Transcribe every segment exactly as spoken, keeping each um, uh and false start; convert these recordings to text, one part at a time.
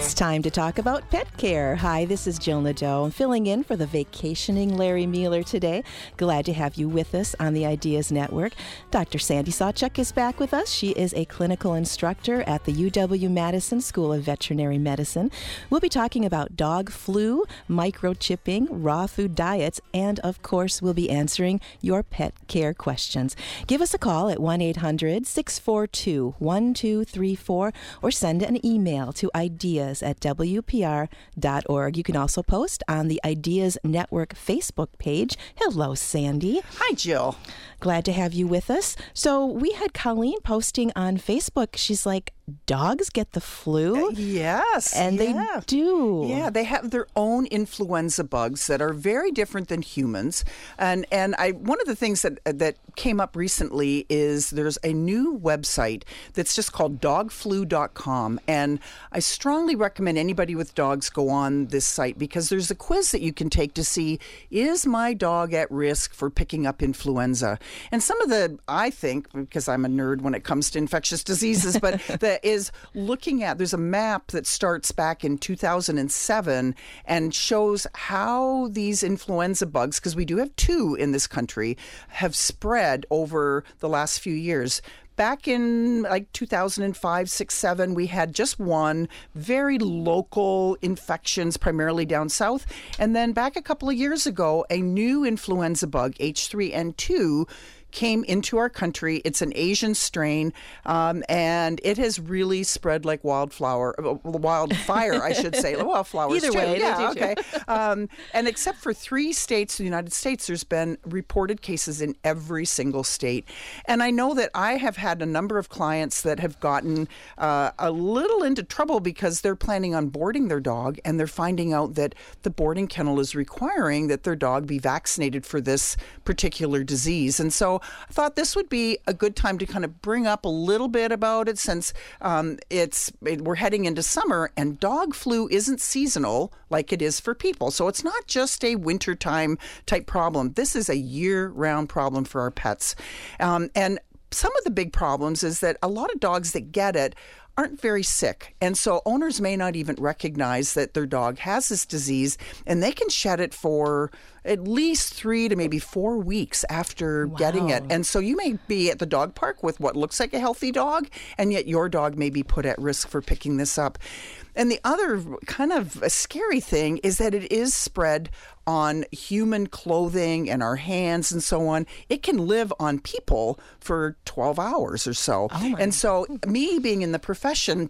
It's time to talk about pet care. Hi, this is Jill Nadeau. I'm filling in for the vacationing Larry Mueller today. Glad to have you with us on the Ideas Network. Doctor Sandy Sawchuk is back with us. She is a clinical instructor at the U W-Madison School of Veterinary Medicine. We'll be talking about dog flu, microchipping, raw food diets, and of course, we'll be answering your pet care questions. Give us a call at one eight hundred six four two one two three four or send an email to ideas at w p r dot org. You can also post on the Ideas Network Facebook page. Hello, Sandy. Hi, Jill. Glad to have you with us. So we had Colleen posting on Facebook. She's like, dogs get the flu? Uh, yes. And yeah. they do. Yeah, they have their own influenza bugs that are very different than humans. And and I one of the things that that came up recently is there's a new website that's just called dog flu dot com. And I strongly recommend anybody with dogs go on this site because there's a quiz that you can take to see, is my dog at risk for picking up influenza? And some of the, I think, because I'm a nerd when it comes to infectious diseases, but the is looking at, there's a map that starts back in two thousand seven and shows how these influenza bugs, because we do have two in this country, have spread over the last few years. Back in like two thousand five, six, seven, we had just one, very local infections, primarily down south. And then back a couple of years ago, a new influenza bug, H three N two, came into our country. It's an Asian strain, um, and it has really spread like wildflower, uh, wildfire, I should say. Wildflowers, Either too. way, yeah, okay. um, and except for three states in the United States, there's been reported cases in every single state. And I know that I have had a number of clients that have gotten uh, a little into trouble because they're planning on boarding their dog, and they're finding out that the boarding kennel is requiring that their dog be vaccinated for this particular disease. And so I thought this would be a good time to kind of bring up a little bit about it since um, it's it, we're heading into summer and dog flu isn't seasonal like it is for people. So it's not just a wintertime type problem. This is a year-round problem for our pets. Um, and some of the big problems is that a lot of dogs that get it aren't very sick. And so owners may not even recognize that their dog has this disease, and they can shed it for at least three to maybe four weeks after Wow. getting it. And so you may be at the dog park with what looks like a healthy dog, and yet your dog may be put at risk for picking this up. And the other kind of a scary thing is that it is spread on human clothing and our hands and so on. It can live on people for twelve hours or so. Oh and so me being in the profession,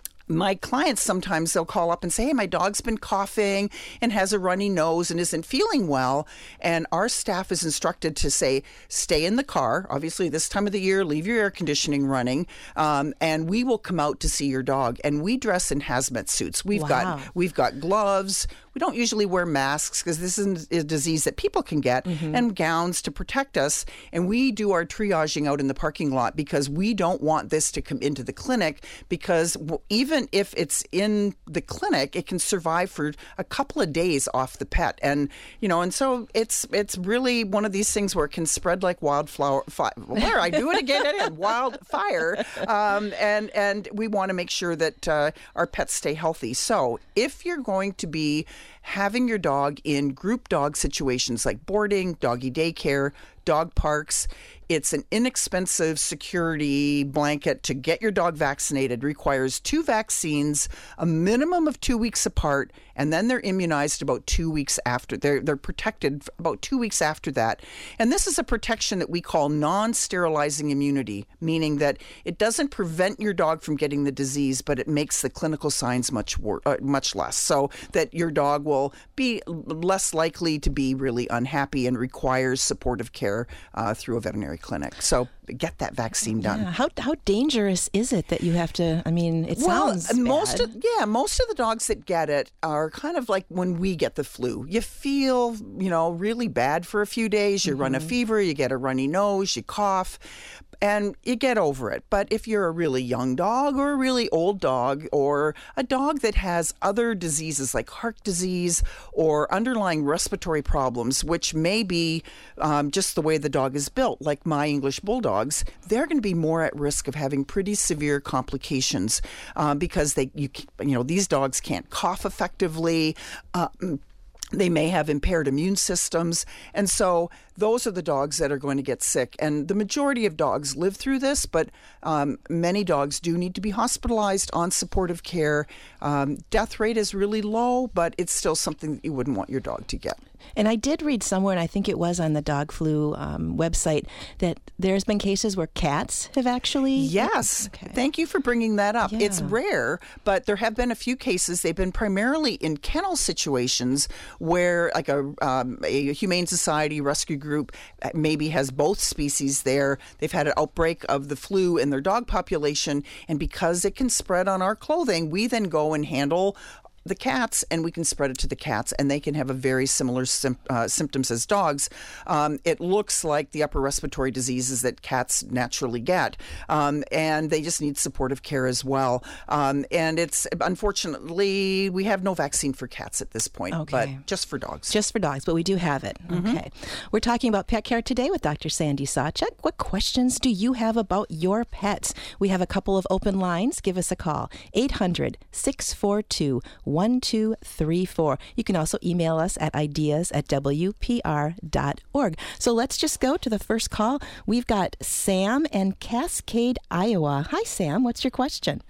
my clients sometimes they'll call up and say, hey, my dog's been coughing and has a runny nose and isn't feeling well. And our staff is instructed to say, stay in the car. Obviously, this time of the year, leave your air conditioning running, um, and we will come out to see your dog. And we dress in hazmat suits. We've Wow. got we've got gloves. We don't usually wear masks because this is a disease that people can get, mm-hmm. and gowns to protect us. And we do our triaging out in the parking lot because we don't want this to come into the clinic because even if it's in the clinic, it can survive for a couple of days off the pet. And, you know, and so it's it's really one of these things where it can spread like wildflower. Fi- where I do it again, again wildfire. Um, and, and we want to make sure that uh, our pets stay healthy. So if you're going to be having your dog in group dog situations like boarding, doggy daycare, dog parks, it's an inexpensive security blanket to get your dog vaccinated. Requires two vaccines, a minimum of two weeks apart, and then they're immunized about two weeks after. They're they're protected about two weeks after that. And this is a protection that we call non-sterilizing immunity, meaning that it doesn't prevent your dog from getting the disease, but it makes the clinical signs much wor- uh, much less, so that your dog will be less likely to be really unhappy and requires supportive care uh, through a veterinary clinic. So get that vaccine done. Yeah. How how dangerous is it that you have to? I mean, it well, sounds most bad. Of, yeah, most of the dogs that get it are kind of like when we get the flu. You feel, you know, really bad for a few days. You mm-hmm. run a fever. You get a runny nose. You cough. and you get over it. But if you're a really young dog or a really old dog or a dog that has other diseases like heart disease or underlying respiratory problems, which may be um, just the way the dog is built, like my English Bulldogs, they're going to be more at risk of having pretty severe complications um, because they, you, you know, these dogs can't cough effectively. Uh, They may have impaired immune systems. And so those are the dogs that are going to get sick. And the majority of dogs live through this, but um, many dogs do need to be hospitalized on supportive care. Um, death rate is really low, but it's still something that you wouldn't want your dog to get. And I did read somewhere, and I think it was on the dog flu um, website, that there's been cases where cats have actually... Yes. Okay. Thank you for bringing that up. Yeah. It's rare, but there have been a few cases. They've been primarily in kennel situations where like a, um, a Humane Society rescue group maybe has both species there. They've had an outbreak of the flu in their dog population, and because it can spread on our clothing, we then go and handle the cats, and we can spread it to the cats, and they can have a very similar sim- uh, symptoms as dogs. Um, it looks like the upper respiratory diseases that cats naturally get, um, and they just need supportive care as well. Um, and it's unfortunately we have no vaccine for cats at this point, Okay. but just for dogs. Just for dogs, but we do have it. Mm-hmm. Okay. We're talking about pet care today with Doctor Sandy Sawchuk. What questions do you have about your pets? We have a couple of open lines. Give us a call, eight hundred, six four two, one two three four. You can also email us at ideas at w p r dot org. So let's just go to the first call. We've got Sam in Cascade, Iowa. Hi, Sam. What's your question?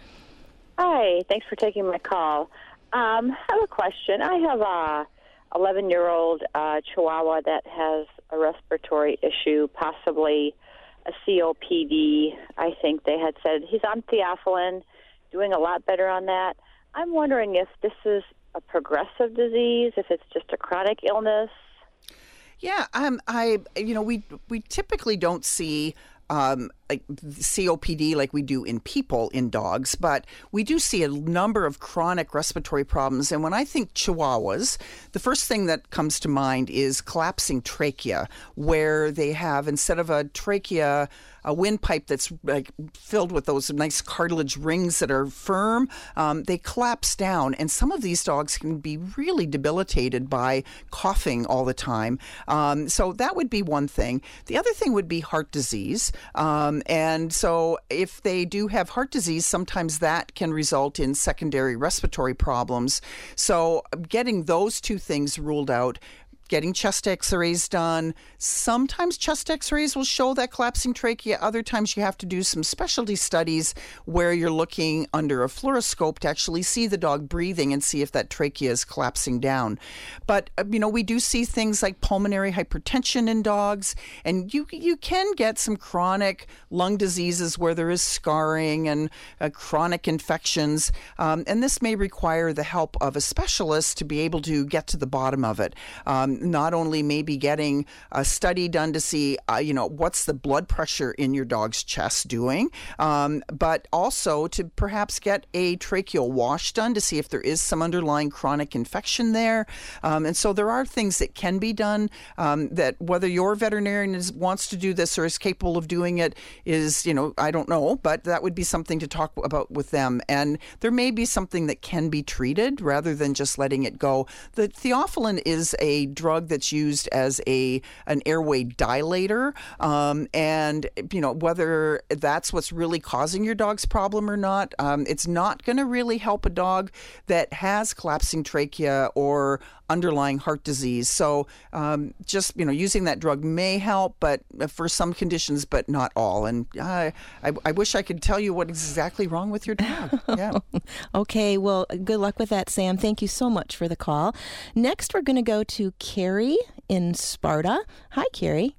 Hi. Thanks for taking my call. Um, I have a question. I have a eleven-year-old uh, Chihuahua that has a respiratory issue, possibly a C O P D. I think they had said he's on theophylline, doing a lot better on that. I'm wondering if this is a progressive disease, if it's just a chronic illness. Yeah, um, I, you know, we we typically don't see um, like C O P D like we do in people in dogs, but we do see a number of chronic respiratory problems. And when I think Chihuahuas, the first thing that comes to mind is collapsing trachea, where they have, instead of a trachea, a windpipe that's like filled with those nice cartilage rings that are firm, um, they collapse down. And some of these dogs can be really debilitated by coughing all the time. Um, so that would be one thing. The other thing would be heart disease. Um, and so if they do have heart disease, sometimes that can result in secondary respiratory problems. So getting those two things ruled out, getting chest x-rays done. Sometimes chest x-rays will show that collapsing trachea. Other times you have to do some specialty studies where you're looking under a fluoroscope to actually see the dog breathing and see if that trachea is collapsing down. But, you know, we do see things like pulmonary hypertension in dogs, and you you can get some chronic lung diseases where there is scarring and uh, chronic infections. Um, and this may require the help of a specialist to be able to get to the bottom of it. Um, not only maybe getting a study done to see, uh, you know, what's the blood pressure in your dog's chest doing, um, but also to perhaps get a tracheal wash done to see if there is some underlying chronic infection there. Um, and so there are things that can be done um, that whether your veterinarian is, wants to do this or is capable of doing it is, you know, I don't know, but that would be something to talk about with them. And there may be something that can be treated rather than just letting it go. The theophylline is a drug that's used as a an airway dilator, um, and you know whether that's what's really causing your dog's problem or not. Um, it's not going to really help a dog that has collapsing trachea or underlying heart disease. So um, just you know using that drug may help, but for some conditions, but not all. And I, I, I wish I could tell you what exactly wrong with your dog. Yeah. Okay. Well, good luck with that, Sam. Thank you so much for the call. Next, we're going to go to Carrie in Sparta. Hi, Carrie.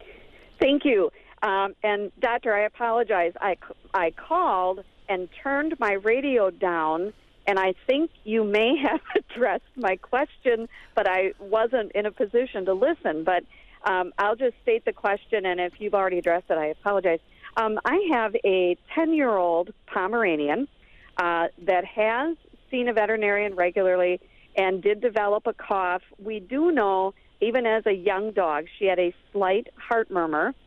Thank you. Um, and Doctor, I apologize. I, I called and turned my radio down, and I think you may have addressed my question, but I wasn't in a position to listen. But um, I'll just state the question, and if you've already addressed it, I apologize. Um, I have a ten-year-old Pomeranian uh, that has seen a veterinarian regularly and did develop a cough. We do know, even as a young dog, she had a slight heart murmur.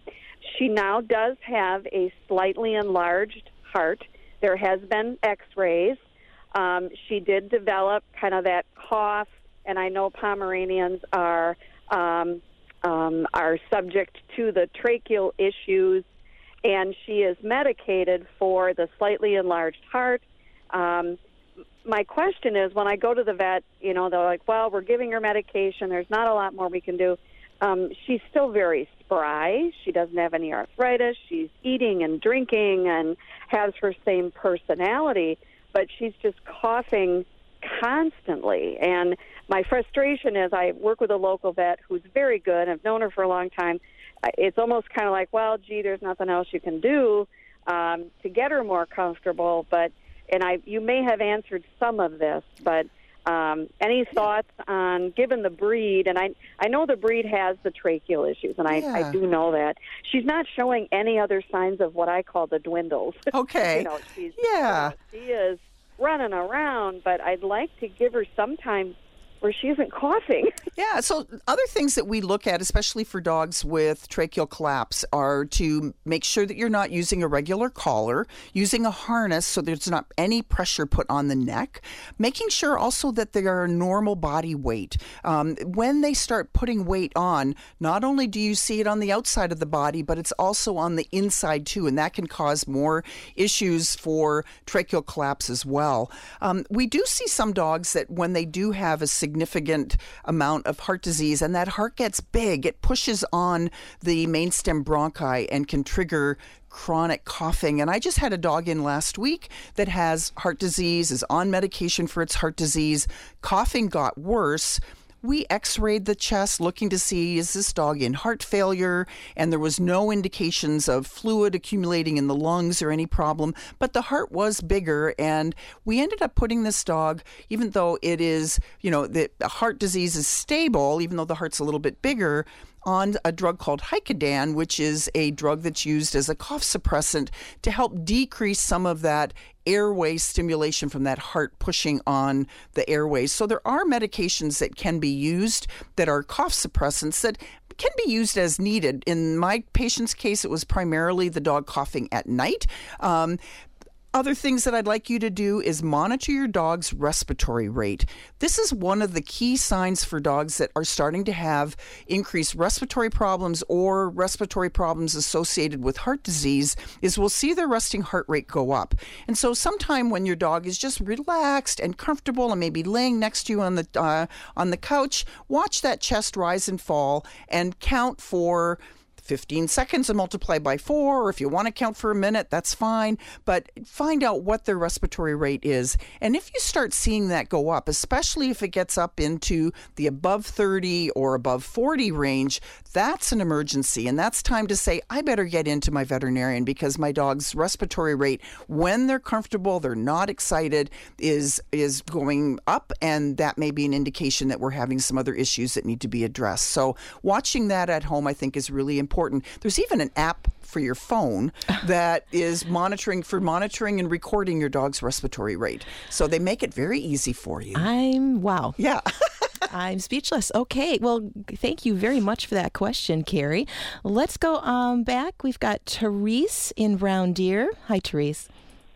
she now does have a slightly enlarged heart. There has been x-rays. Um, she did develop kind of that cough, and I know Pomeranians are um, um, are subject to the tracheal issues, and she is medicated for the slightly enlarged heart. Um, my question is, when I go to the vet, you know, they're like, well, we're giving her medication. There's not a lot more we can do. Um, she's still very spry. She doesn't have any arthritis. She's eating and drinking and has her same personality, but she's just coughing constantly. And my frustration is I work with a local vet who's very good. I've known her for a long time. It's almost kind of like, well, gee, there's nothing else you can do um, to get her more comfortable. But and I, you may have answered some of this, but um, any thoughts on, given the breed, and I, I know the breed has the tracheal issues, and I, yeah. I do know that. She's not showing any other signs of what I call the dwindles. Okay. you know, she's, yeah. You know, she is running around, but I'd like to give her some time where she isn't coughing. Yeah, so other things that we look at, especially for dogs with tracheal collapse, are to make sure that you're not using a regular collar, using a harness so there's not any pressure put on the neck, making sure also that they are normal body weight. Um, when they start putting weight on, not only do you see it on the outside of the body, but it's also on the inside too, and that can cause more issues for tracheal collapse as well. Um, we do see some dogs that when they do have a significant amount of heart disease and that heart gets big, it pushes on the mainstem bronchi and can trigger chronic coughing. And I just had a dog in last week that has heart disease, is on medication for its heart disease. Coughing got worse. We x-rayed the chest looking to see, is this dog in heart failure? And there was no indications of fluid accumulating in the lungs or any problem, but the heart was bigger. And we ended up putting this dog, even though it is, you know, the heart disease is stable, even though the heart's a little bit bigger, on a drug called Hycodan, which is a drug that's used as a cough suppressant to help decrease some of that airway stimulation from that heart pushing on the airways. So there are medications that can be used that are cough suppressants that can be used as needed. In my patient's case, it was primarily the dog coughing at night. Um, Other things that I'd like you to do is monitor your dog's respiratory rate. This is one of the key signs for dogs that are starting to have increased respiratory problems or respiratory problems associated with heart disease, is we'll see their resting heart rate go up. And so sometime when your dog is just relaxed and comfortable and maybe laying next to you on the uh, on the couch, watch that chest rise and fall and count for fifteen seconds and multiply by four, or if you want to count for a minute, that's fine. But find out what their respiratory rate is. And if you start seeing that go up, especially if it gets up into the above thirty or above forty range, that's an emergency. And that's time to say, I better get into my veterinarian because my dog's respiratory rate, when they're comfortable, they're not excited, is, is going up. And that may be an indication that we're having some other issues that need to be addressed. So watching that at home, I think, is really important. Important. There's even an app for your phone that is monitoring for monitoring and recording your dog's respiratory rate. So they make it very easy for you. I'm wow. Yeah. I'm speechless. Okay. Well, thank you very much for that question, Carrie. Let's go um, back. We've got Therese in Round Deer. Hi, Therese.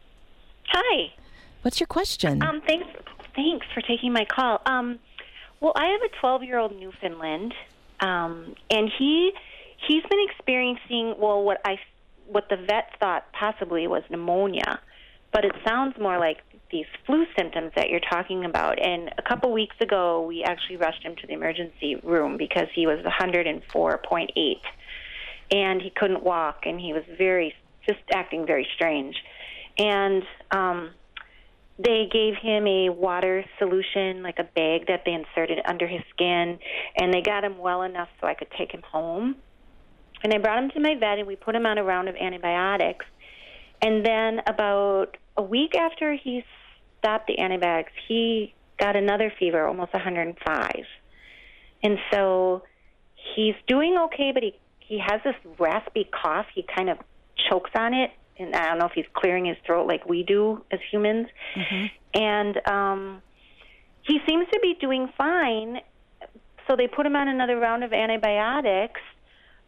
Hi. What's your question? Um, thanks. Thanks for taking my call. Um, well, I have a twelve-year-old Newfoundland, um, and he. He's been experiencing, well, what I, what the vet thought possibly was pneumonia, but it sounds more like these flu symptoms that you're talking about. And a couple weeks ago, we actually rushed him to the emergency room because he was one hundred four point eight, and he couldn't walk, and he was very, just acting very strange. And um, they gave him a water solution, like a bag that they inserted under his skin, and they got him well enough so I could take him home. And I brought him to my vet, and we put him on a round of antibiotics. And then about a week after he stopped the antibiotics, he got another fever, almost one hundred five. And so he's doing okay, but he, he has this raspy cough. He kind of chokes on it, and I don't know if he's clearing his throat like we do as humans. Mm-hmm. And um, he seems to be doing fine. So they put him on another round of antibiotics.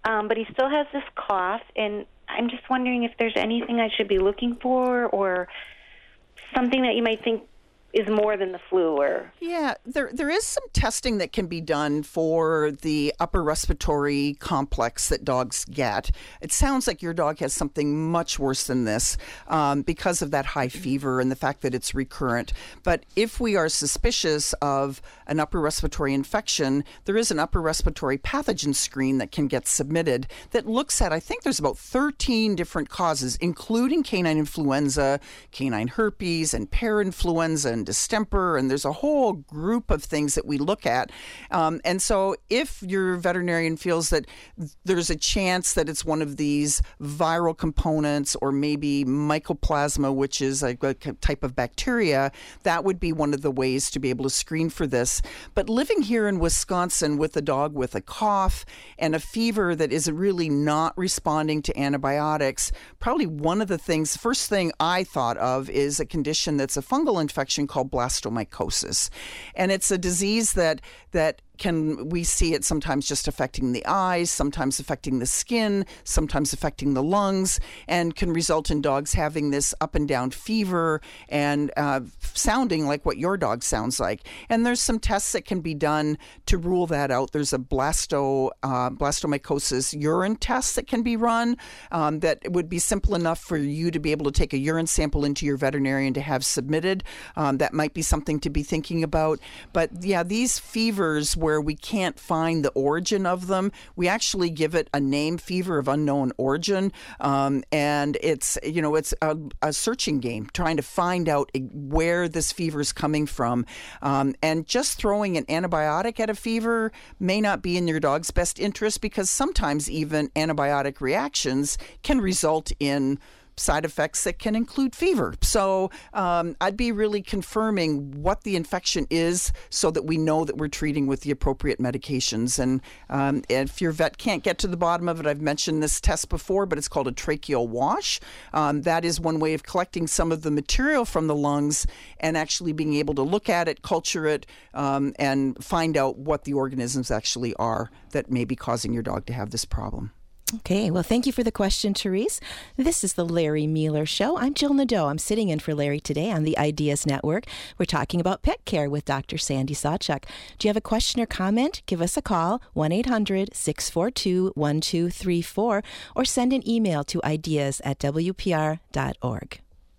um, but he still has this cough, and I'm just wondering if there's anything I should be looking for or something that you might think is more than the flu. Or yeah, there there is some testing that can be done for the upper respiratory complex that dogs get. It sounds like your dog has something much worse than this um, because of that high fever and the fact that it's recurrent. But if we are suspicious of an upper respiratory infection, there is an upper respiratory pathogen screen that can get submitted that looks at, I think there's about thirteen different causes, including canine influenza, canine herpes, and parainfluenza, and distemper, and there's a whole group of things that we look at. Um, and so if your veterinarian feels that there's a chance that it's one of these viral components or maybe mycoplasma, which is a, a type of bacteria, that would be one of the ways to be able to screen for this. But living here in Wisconsin with a dog with a cough and a fever that is really not responding to antibiotics, probably one of the things, first thing I thought of is a condition that's a fungal infection called blastomycosis. And it's a disease that that can we see it sometimes just affecting the eyes, sometimes affecting the skin, sometimes affecting the lungs, and can result in dogs having this up and down fever and uh, sounding like what your dog sounds like. And there's some tests that can be done to rule that out. There's a blasto uh, blastomycosis urine test that can be run um, that would be simple enough for you to be able to take a urine sample into your veterinarian to have submitted. Um, that might be something to be thinking about. But yeah, these fevers where we can't find the origin of them, we actually give it a name, fever of unknown origin, um, and it's you know it's a, a searching game trying to find out where this fever is coming from, um, and just throwing an antibiotic at a fever may not be in your dog's best interest, because sometimes even antibiotic reactions can result in side effects that can include fever. So um, I'd be really confirming what the infection is so that we know that we're treating with the appropriate medications. And um, if your vet can't get to the bottom of it, I've mentioned this test before, but it's called a tracheal wash. Um, that is one way of collecting some of the material from the lungs and actually being able to look at it, culture it, um, and find out what the organisms actually are that may be causing your dog to have this problem. Okay, well, thank you for the question, Therese. This is the Larry Mueller Show. I'm Jill Nadeau. I'm sitting in for Larry today on the Ideas Network. We're talking about pet care with Doctor Sandy Sawchuk. Do you have a question or comment? Give us a call, one eight hundred six four two one two three four, or send an email to ideas at w p r dot org.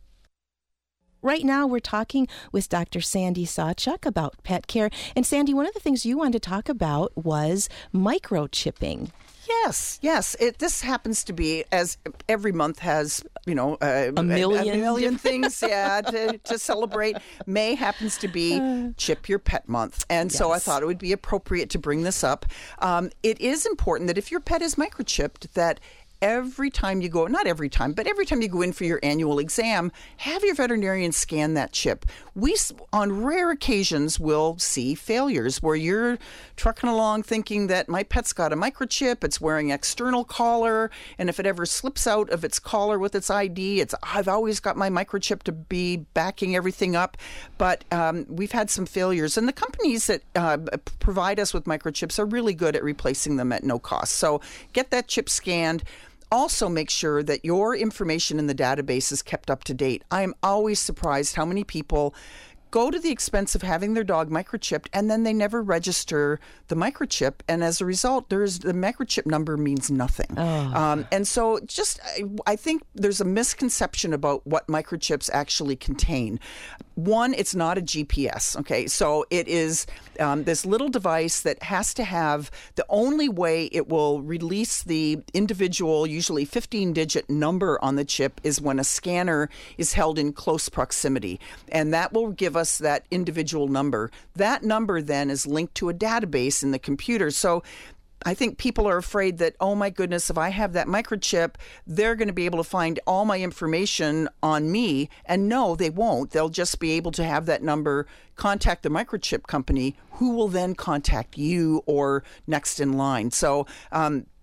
Right now, we're talking with Doctor Sandy Sawchuk about pet care. And Sandy, one of the things you wanted to talk about was microchipping. Yes, yes. It, this happens to be, as every month has, you know, uh, a million, a, a million things, yeah, to, to celebrate. May happens to be Chip Your Pet Month. And yes. So I thought it would be appropriate to bring this up. Um, it is important that if your pet is microchipped, that every time you go, not every time, but every time you go in for your annual exam, have your veterinarian scan that chip. We, on rare occasions, will see failures where you're trucking along thinking that my pet's got a microchip, it's wearing external collar, and if it ever slips out of its collar with its I D, it's, I've always got my microchip to be backing everything up. But um, we've had some failures, and the companies that uh, provide us with microchips are really good at replacing them at no cost. So get that chip scanned. Also, make sure that your information in the database is kept up to date. I am always surprised how many people go to the expense of having their dog microchipped and then they never register the microchip, and as a result, there's the microchip number means nothing. Oh. Um, and so, just I, I think there's a misconception about what microchips actually contain. One, it's not a G P S. Okay, so it is um, this little device that has to have the only way it will release the individual, usually fifteen-digit number on the chip is when a scanner is held in close proximity, and that will give us that individual number. That number then is linked to a database in the computer. So I think people are afraid that, oh my goodness, if I have that microchip, they're going to be able to find all my information on me. And no, they won't. They'll just be able to have that number, contact the microchip company, who will then contact you or next in line. So um,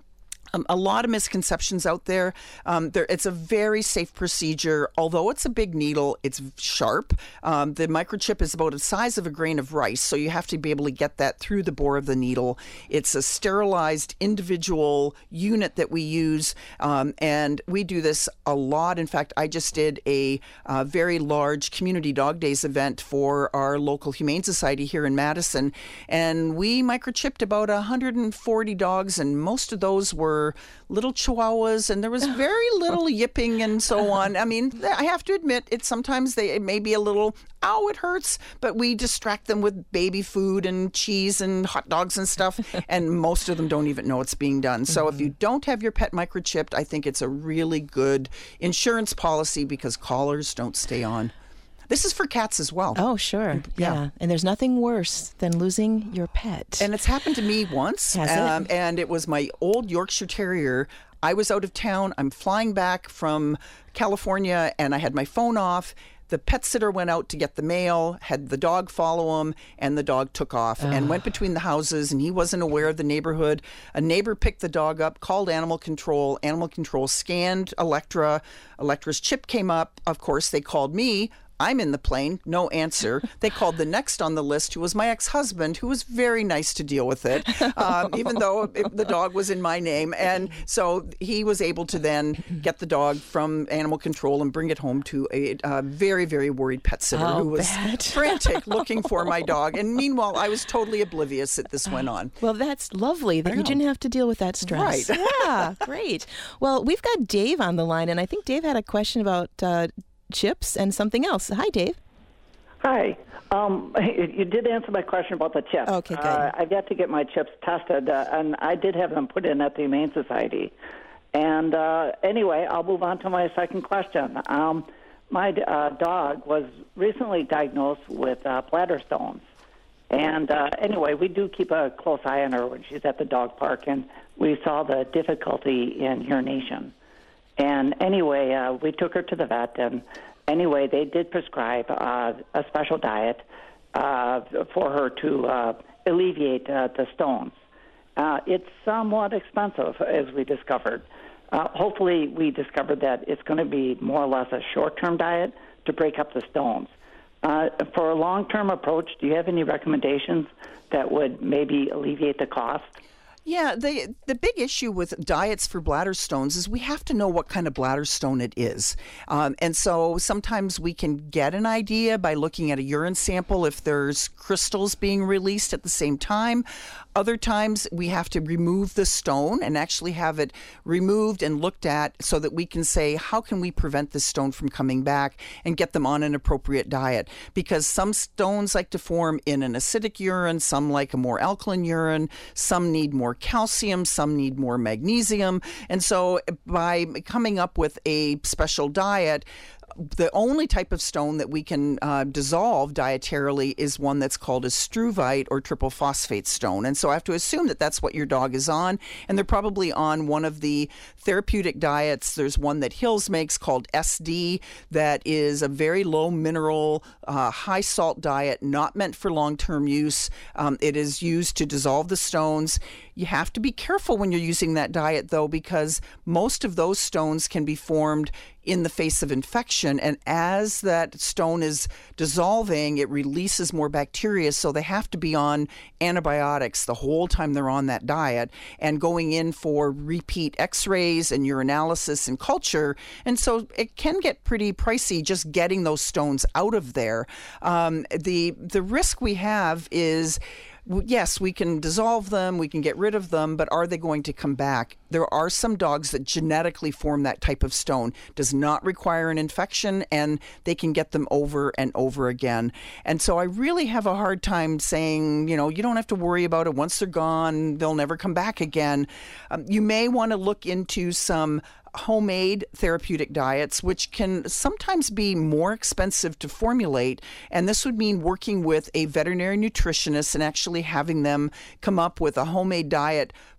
Um, a lot of misconceptions out there. Um, there. It's a very safe procedure. Although it's a big needle, it's sharp. Um, the microchip is about the size of a grain of rice, so you have to be able to get that through the bore of the needle. It's a sterilized individual unit that we use, um, and we do this a lot. In fact, I just did a uh, very large Community Dog Days event for our local Humane Society here in Madison, and we microchipped about one hundred forty dogs, and most of those were little Chihuahuas, and there was very little yipping and so on. I mean, I have to admit, it sometimes they it may be a little, ow, it hurts, but we distract them with baby food and cheese and hot dogs and stuff, and most of them don't even know it's being done. So mm-hmm. if you don't have your pet microchipped, I think it's a really good insurance policy because collars don't stay on. This is for cats as well. Oh, sure. Yeah. yeah. And there's nothing worse than losing your pet. And it's happened to me once. Has um, it? And it was my old Yorkshire Terrier. I was out of town. I'm flying back from California, and I had my phone off. The pet sitter went out to get the mail, had the dog follow him, and the dog took off and went between the houses, and he wasn't aware of the neighborhood. A neighbor picked the dog up, called Animal Control. Animal Control scanned Electra. Electra's chip came up. Of course, they called me. I'm in the plane, no answer. They called the next on the list, who was my ex-husband, who was very nice to deal with it, um, even though it, the dog was in my name. And so he was able to then get the dog from Animal Control and bring it home to a uh, very, very worried pet sitter oh, who was bad. frantic looking for my dog. And meanwhile, I was totally oblivious that this went on. Well, that's lovely that you didn't have to deal with that stress. Right. Yeah, great. Well, we've got Dave on the line, and I think Dave had a question about uh, chips and something else. Hi, Dave. Hi. Um, you did answer my question about the chips. Okay, good. Uh, I've yet to get my chips tested, uh, and I did have them put in at the Humane Society. And uh, anyway, I'll move on to my second question. Um, my uh, dog was recently diagnosed with uh, bladder stones. And uh, anyway, we do keep a close eye on her when she's at the dog park, and we saw the difficulty in urination. And anyway, uh, we took her to the vet, and anyway, they did prescribe uh, a special diet uh, for her to uh, alleviate uh, the stones. Uh, it's somewhat expensive, as we discovered. Uh, hopefully, we discovered that it's going to be more or less a short-term diet to break up the stones. Uh, for a long-term approach, do you have any recommendations that would maybe alleviate the cost? Yeah, the the big issue with diets for bladder stones is we have to know what kind of bladder stone it is. Um, and so sometimes we can get an idea by looking at a urine sample if there's crystals being released at the same time. Other times we have to remove the stone and actually have it removed and looked at so that we can say, how can we prevent this stone from coming back and get them on an appropriate diet? Because some stones like to form in an acidic urine, some like a more alkaline urine, some need more calcium, some need more magnesium. And so by coming up with a special diet, the only type of stone that we can uh, dissolve dietarily is one that's called a struvite or triple phosphate stone. And so I have to assume that that's what your dog is on. And they're probably on one of the therapeutic diets. There's one that Hills makes called S D that is a very low mineral, uh, high salt diet, not meant for long-term use. Um, it is used to dissolve the stones. You have to be careful when you're using that diet, though, because most of those stones can be formed in the face of infection. And as that stone is dissolving, it releases more bacteria. So they have to be on antibiotics the whole time they're on that diet and going in for repeat x-rays and urinalysis and culture. And so it can get pretty pricey just getting those stones out of there. Um, the the risk we have is, yes, we can dissolve them, we can get rid of them, but are they going to come back? There are some dogs that genetically form that type of stone. Does not require an infection, and they can get them over and over again. And so I really have a hard time saying, you know, you don't have to worry about it. Once they're gone, they'll never come back again. Um, you may want to look into some homemade therapeutic diets, which can sometimes be more expensive to formulate. And this would mean working with a veterinary nutritionist and actually having them come up with a homemade diet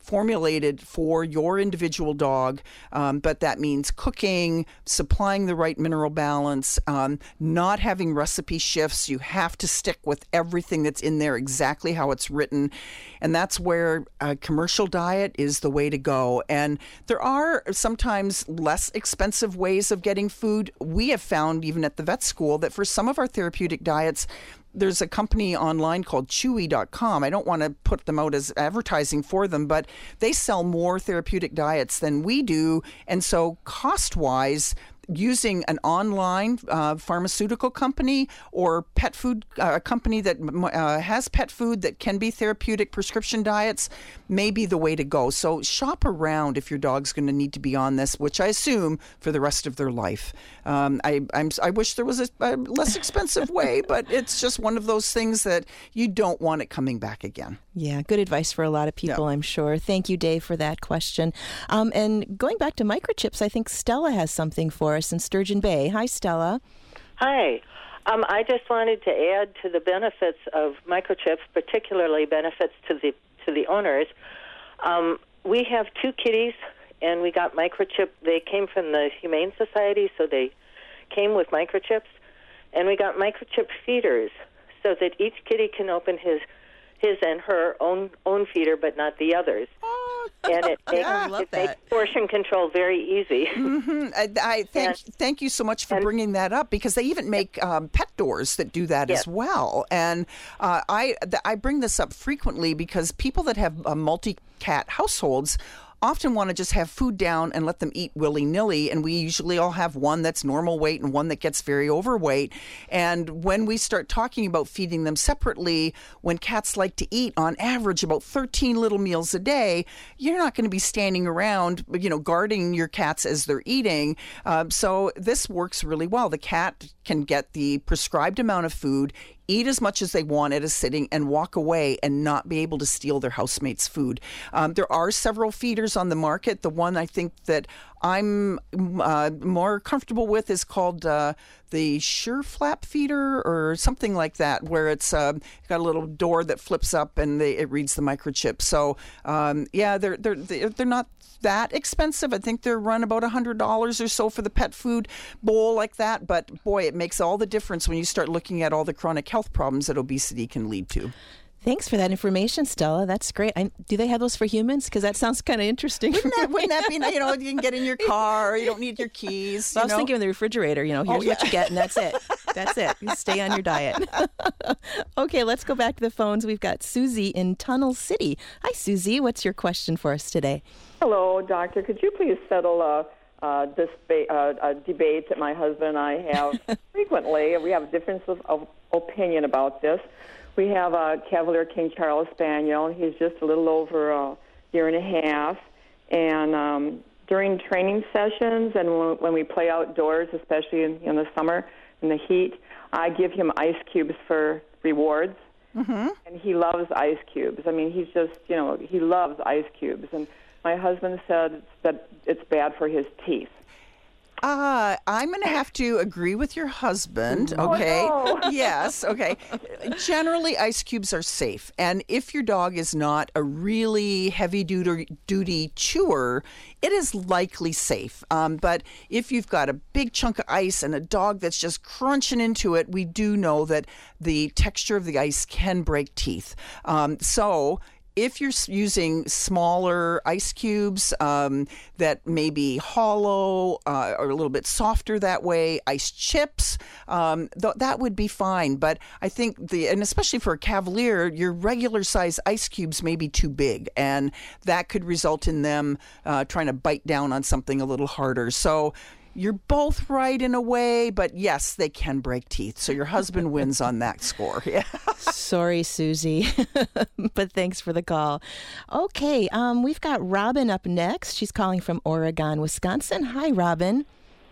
formulated for your individual dog, um, but that means cooking, supplying the right mineral balance, um, not having recipe shifts. You have to stick with everything that's in there exactly how it's written. And that's where a commercial diet is the way to go. And there are sometimes less expensive ways of getting food. We have found, even at the vet school, that for some of our therapeutic diets, there's a company online called chewy dot com. I don't want to put them out as advertising for them, but they sell more therapeutic diets than we do. And so cost-wise, using an online uh, pharmaceutical company or pet food uh, company that uh, has pet food that can be therapeutic prescription diets may be the way to go. So shop around if your dog's going to need to be on this, which I assume for the rest of their life. Um, I, I'm, I wish there was a, a less expensive way, but it's just one of those things that you don't want it coming back again. Yeah, good advice for a lot of people, yeah. I'm sure. Thank you, Dave, for that question. Um, and going back to microchips, I think Stella has something for us in Sturgeon Bay. Hi, Stella. Hi. Um, I just wanted to add to the benefits of microchips, particularly benefits to the to the owners. Um, we have two kitties, and we got microchip. They came from the Humane Society, so they came with microchips. And we got microchip feeders so that each kitty can open his his and her own own feeder, but not the others. Oh, and it makes, yeah, I love it that. makes portion control very easy. Mm-hmm. I, I thank and, thank you so much for and, bringing that up, because they even make um, pet doors that do that yes. as well. And uh, I th- I bring this up frequently because people that have uh, multi-cat households often want to just have food down and let them eat willy-nilly, and we usually all have one that's normal weight and one that gets very overweight. And when we start talking about feeding them separately, when cats like to eat on average about thirteen little meals a day, you're not going to be standing around, you know, guarding your cats as they're eating. Um, so this works really well. The cat can get the prescribed amount of food, eat as much as they want at a sitting, and walk away and not be able to steal their housemate's food. Um, there are several feeders on the market. The one I think that I'm uh, more comfortable with is called uh, the Sure Flap feeder or something like that, where it's uh, got a little door that flips up and they, it reads the microchip. So um, yeah, they're they're they're not that expensive. I think they're run about one hundred dollars or so for the pet food bowl like that. But boy, it makes all the difference when you start looking at all the chronic health problems that obesity can lead to. Thanks for that information, Stella. That's great. I, do they have those for humans? Because that sounds kind of interesting. Wouldn't that, wouldn't that be, you know, you can get in your car, you don't need your keys. Well, I was know? thinking of the refrigerator, you know, here's oh, yeah. what you get, and that's it. That's it. You stay on your diet. Okay, let's go back to the phones. We've got Susie in Tunnel City. Hi, Susie. What's your question for us today? Hello, doctor. Could you please settle a, uh, this uh, a debate that my husband and I have frequently? We have a difference of, of opinion about this. We have a Cavalier King Charles Spaniel. He's just a little over a year and a half. And um, during training sessions and when, when we play outdoors, especially in, in the summer in the heat, I give him ice cubes for rewards. Mm-hmm. And he loves ice cubes. I mean, he's just, you know, he loves ice cubes. And my husband said that it's bad for his teeth. Uh, I'm going to have to agree with your husband, okay? Oh, no. Yes, okay. Generally, ice cubes are safe. And if your dog is not a really heavy-duty chewer, it is likely safe. Um, but if you've got a big chunk of ice and a dog that's just crunching into it, we do know that the texture of the ice can break teeth. Um, so... If you're using smaller ice cubes um, that may be hollow uh, or a little bit softer that way, ice chips, um, th- that would be fine. But I think, the and especially for a Cavalier, your regular size ice cubes may be too big, and that could result in them uh, trying to bite down on something a little harder. So you're both right in a way, but yes, they can break teeth. So your husband wins on that score. Yeah. Sorry, Susie, but thanks for the call. Okay, um, we've got Robin up next. She's calling from Oregon, Wisconsin. Hi, Robin.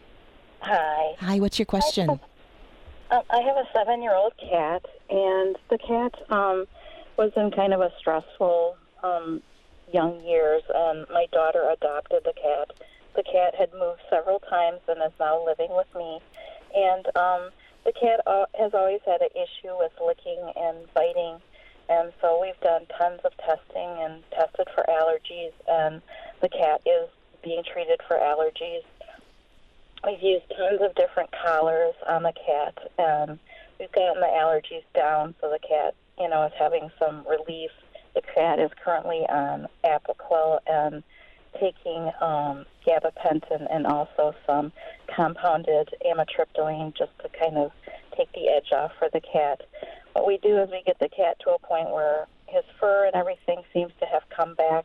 Hi. Hi, what's your question? I have, I have a seven-year-old cat, and the cat um, was in kind of a stressful um, young years, and my daughter adopted the cat. The cat had moved several times and is now living with me. And um, the cat uh, has always had an issue with licking and biting And so we've done tons of testing and tested for allergies, and the cat is being treated for allergies. We've used tons of different collars on the cat, and we've gotten the allergies down, so the cat, you know, is having some relief. The cat is currently on Apoquel and taking um, gabapentin and also some compounded amitriptyline just to kind of take the edge off for the cat. What we do is we get the cat to a point where his fur and everything seems to have come back.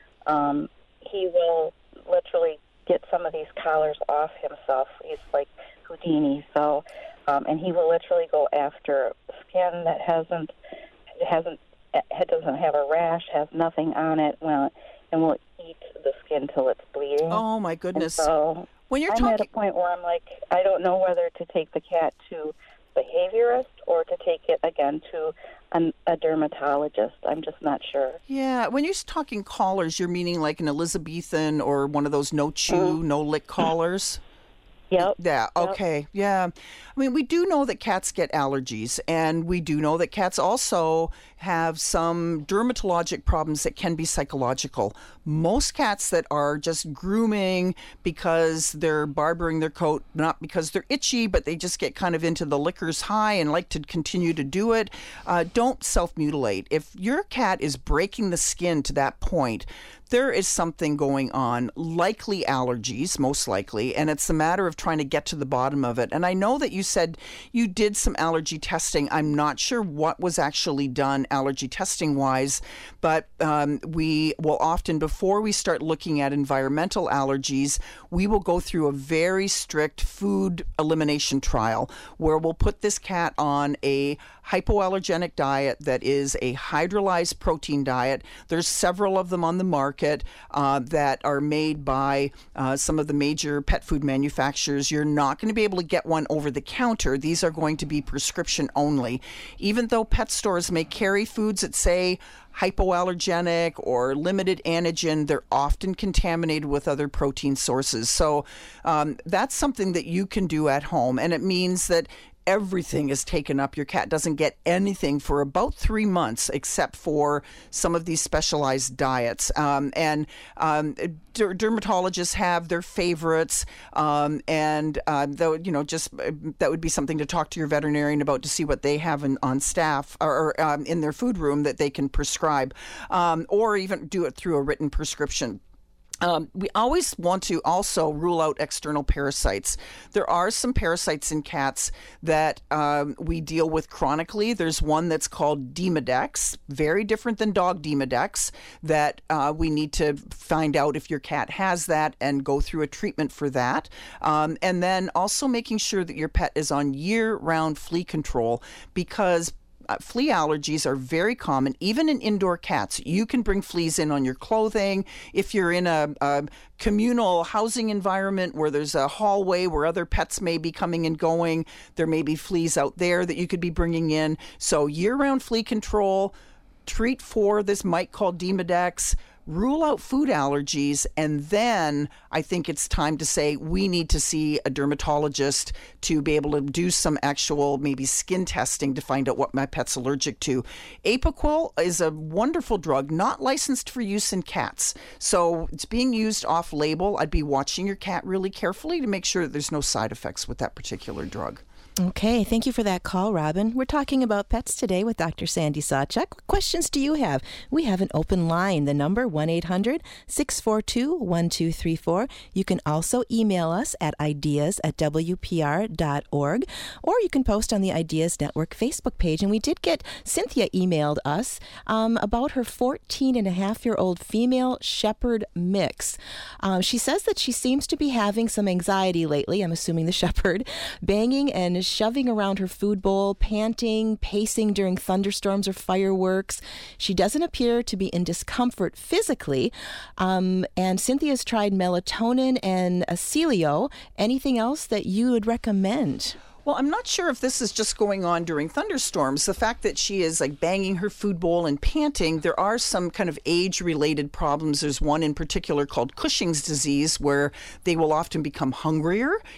Um, he will literally get some of these collars off himself. He's like Houdini. So, um, and he will literally go after skin that hasn't hasn't it doesn't have a rash, has nothing on it, well, and will eat the skin till it's bleeding. Oh my goodness! And so when you're I'm talking, at a point where I'm like, I don't know whether to take the cat to behaviorist or to take it again to an, a dermatologist. I'm just not sure. Yeah, when you're talking collars, you're meaning like an Elizabethan or one of those no chew, mm. no lick collars? Yep. Yeah, Yep. okay, yeah. I mean, we do know that cats get allergies, and we do know that cats also have some dermatologic problems that can be psychological. Most cats that are just grooming because they're barbering their coat, not because they're itchy, but they just get kind of into the licker's high and like to continue to do it, uh, don't self-mutilate. If your cat is breaking the skin to that point, there is something going on, likely allergies, most likely, and it's a matter of trying to get to the bottom of it. And I know that you said you did some allergy testing. I'm not sure what was actually done allergy testing wise, but um, we will often, before we start looking at environmental allergies, we will go through a very strict food elimination trial where we'll put this cat on a hypoallergenic diet that is a hydrolyzed protein diet. There's several of them on the market uh, that are made by uh, some of the major pet food manufacturers. You're not going to be able to get one over the counter. These are going to be prescription only. Even though pet stores may carry foods that say hypoallergenic or limited antigen, they're often contaminated with other protein sources. So um, that's something that you can do at home. And it means that everything is taken up. Your cat doesn't get anything for about three months, except for some of these specialized diets. Um, and um, der- dermatologists have their favorites, um, and uh, though you know, just uh, that would be something to talk to your veterinarian about to see what they have in, on staff or, or um, in their food room that they can prescribe, um, or even do it through a written prescription. Um, we always want to also rule out external parasites. There are some parasites in cats that um, we deal with chronically. There's one that's called Demodex, very different than dog Demodex, that uh, we need to find out if your cat has that and go through a treatment for that. Um, and then also making sure that your pet is on year-round flea control, because Uh, flea allergies are very common, even in indoor cats. You can bring fleas in on your clothing. If you're in a, a communal housing environment where there's a hallway where other pets may be coming and going, there may be fleas out there that you could be bringing in. So year-round flea control, treat for this mite called Demodex, rule out food allergies, and then I think it's time to say we need to see a dermatologist to be able to do some actual maybe skin testing to find out what my pet's allergic to. Apoquel is a wonderful drug, not licensed for use in cats. So it's being used off-label. I'd be watching your cat really carefully to make sure that there's no side effects with that particular drug. Okay, thank you for that call, Robin. We're talking about pets today with Doctor Sandy Sawchuk. What questions do you have? We have an open line. The number one eight hundred six four two one two three four. You can also email us at ideas at w p r dot org, or you can post on the Ideas Network Facebook page. And we did get Cynthia emailed us um, about her fourteen and a half year old female shepherd mix. Um, she says that she seems to be having some anxiety lately. I'm assuming the shepherd, banging and shoving around her food bowl, panting, pacing during thunderstorms or fireworks. She doesn't appear to be in discomfort physically. Um, and Cynthia's tried melatonin and Acilio. Anything else that you would recommend? Well, I'm not sure if this is just going on during thunderstorms. The fact that she is like banging her food bowl and panting, there are some kind of age-related problems. There's one in particular called Cushing's disease, where they will often become hungrier.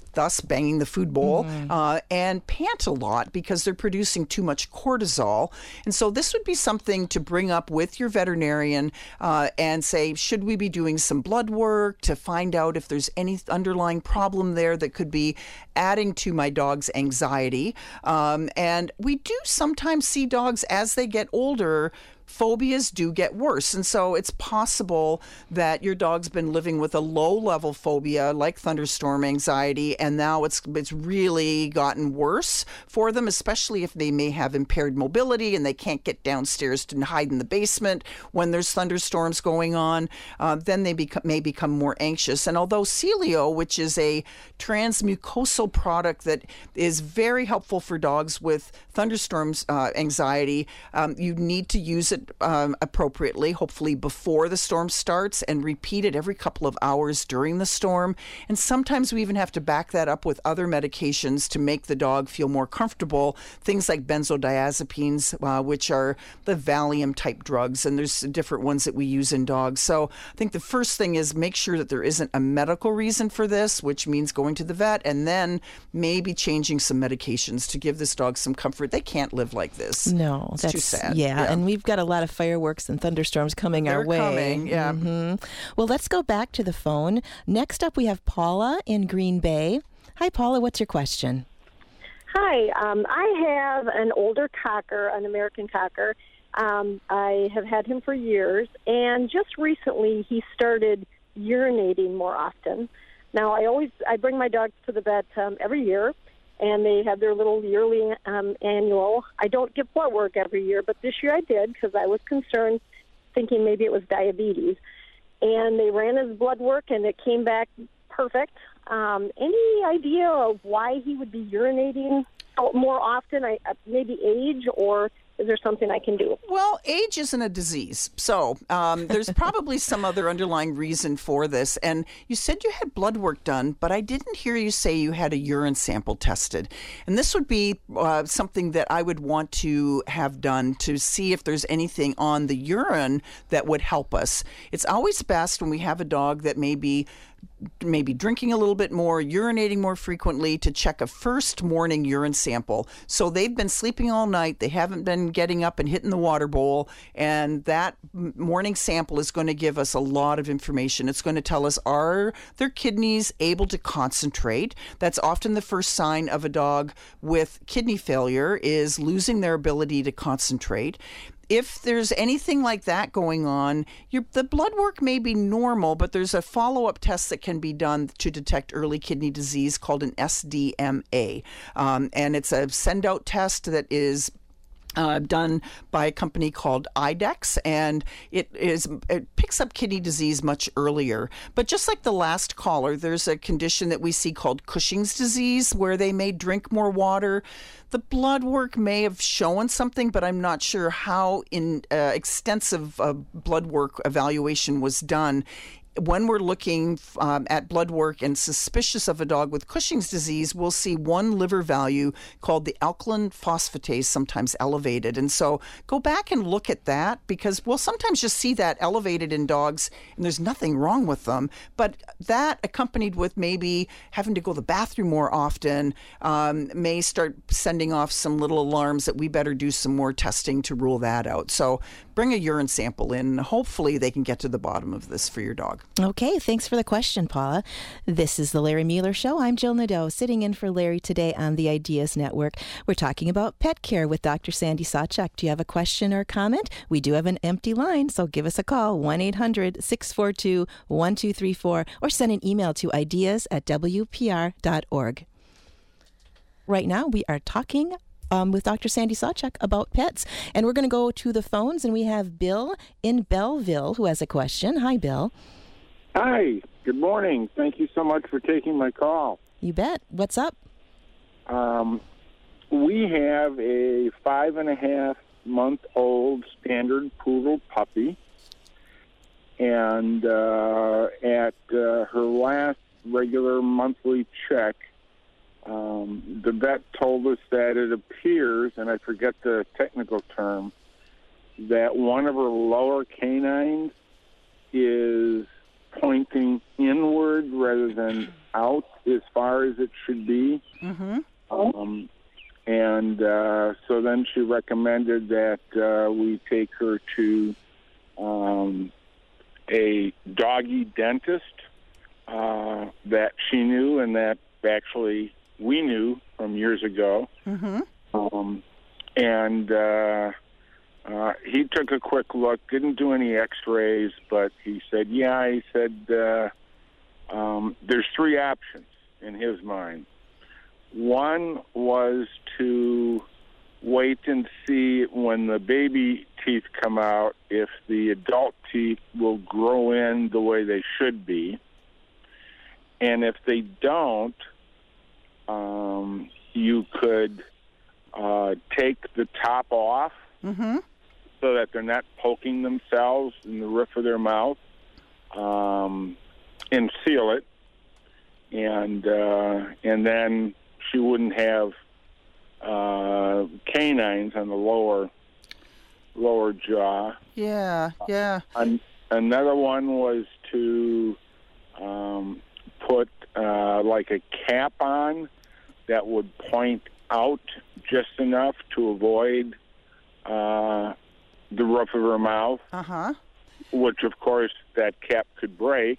thus banging the food bowl, mm-hmm. uh, and pant a lot because they're producing too much cortisol. And so this would be something to bring up with your veterinarian uh, and say, should we be doing some blood work to find out if there's any underlying problem there that could be adding to my dog's anxiety. Um, and we do sometimes see dogs as they get older, phobias do get worse. And so it's possible that your dog's been living with a low-level phobia like thunderstorm anxiety, and now it's it's really gotten worse for them, especially if they may have impaired mobility and they can't get downstairs to hide in the basement when there's thunderstorms going on. Uh, then they become, may become more anxious. And although Celio, which is a transmucosal product that is very helpful for dogs with thunderstorms uh, anxiety, um, you need to use it Um, appropriately, hopefully before the storm starts, and repeat it every couple of hours during the storm. And sometimes we even have to back that up with other medications to make the dog feel more comfortable. Things like benzodiazepines, uh, which are the Valium type drugs, and there's different ones that we use in dogs. So I think the first thing is make sure that there isn't a medical reason for this, which means going to the vet, and then maybe changing some medications to give this dog some comfort. They can't live like this. No, it's that's too sad. Yeah, yeah, and we've got a lot of fireworks and thunderstorms coming They're our way. Coming, yeah. Mm-hmm. Well, let's go back to the phone. Next up, we have Paula in Green Bay. Hi, Paula. What's your question? Hi. Um, I have an older cocker, an American cocker. Um, I have had him for years, and just recently he started urinating more often. Now, I always I bring my dogs to the vet um, every year, and they have their little yearly um, annual. I don't get blood work every year, but this year I did because I was concerned, thinking maybe it was diabetes. And they ran his blood work, and it came back perfect. Um, any idea of why he would be urinating more often? I, maybe age, or is there something I can do? Well, age isn't a disease. So um, there's probably some other underlying reason for this. And you said you had blood work done, but I didn't hear you say you had a urine sample tested. And this would be uh, something that I would want to have done to see if there's anything on the urine that would help us. It's always best when we have a dog that may be maybe drinking a little bit more, urinating more frequently, to check a first morning urine sample. So they've been sleeping all night, they haven't been getting up and hitting the water bowl, and that morning sample is going to give us a lot of information. It's going to tell us, are their kidneys able to concentrate? That's often the first sign of a dog with kidney failure, is losing their ability to concentrate. If there's anything like that going on, your, the blood work may be normal, but there's a follow-up test that can be done to detect early kidney disease called an S D M A. Um, and it's a send-out test that is Uh, done by a company called IDEXX, and it is it picks up kidney disease much earlier. But just like the last caller, there's a condition that we see called Cushing's disease, where they may drink more water. The blood work may have shown something, but I'm not sure how in uh, extensive uh, blood work evaluation was done. When we're looking um, at blood work and suspicious of a dog with Cushing's disease, we'll see one liver value called the alkaline phosphatase sometimes elevated. And so go back and look at that, because we'll sometimes just see that elevated in dogs and there's nothing wrong with them. But that, accompanied with maybe having to go to the bathroom more often, um, may start sending off some little alarms that we better do some more testing to rule that out. So bring a urine sample in. Hopefully they can get to the bottom of this for your dog. Okay, thanks for the question, Paula. This is the Larry Mueller Show. I'm Jill Nadeau, sitting in for Larry today on the Ideas Network. We're talking about pet care with Doctor Sandy Sawchuk. Do you have a question or comment? We do have an empty line, so give us a call, one eight hundred six four two one two three four, or send an email to ideas at w p r dot org. Right now, we are talking Um, with Doctor Sandy Sawchuk about pets. And we're going to go to the phones, and we have Bill in Belleville who has a question. Hi, Bill. Hi. Good morning. Thank you so much for taking my call. You bet. What's up? Um, we have a five and a half month old standard poodle puppy, and uh, at uh, her last regular monthly check, Um, the vet told us that it appears, and I forget the technical term, that one of her lower canines is pointing inward rather than out as far as it should be. Mm-hmm. Um, and uh, so then she recommended that uh, we take her to um, a doggy dentist uh, that she knew and that actually we knew from years ago. Mm-hmm. Um, and uh, uh, he took a quick look, didn't do any x-rays, but he said, yeah, he said, uh, um, there's three options in his mind. One was to wait and see when the baby teeth come out if the adult teeth will grow in the way they should be. And if they don't, um, you could uh, take the top off Mm-hmm. so that they're not poking themselves in the roof of their mouth, um, and seal it. And uh, and then she wouldn't have uh, canines on the lower lower jaw. Yeah, yeah. An- another one was to um, put uh, like a cap on that would point out just enough to avoid uh, the roof of her mouth, Uh-huh. which, of course, that cap could break.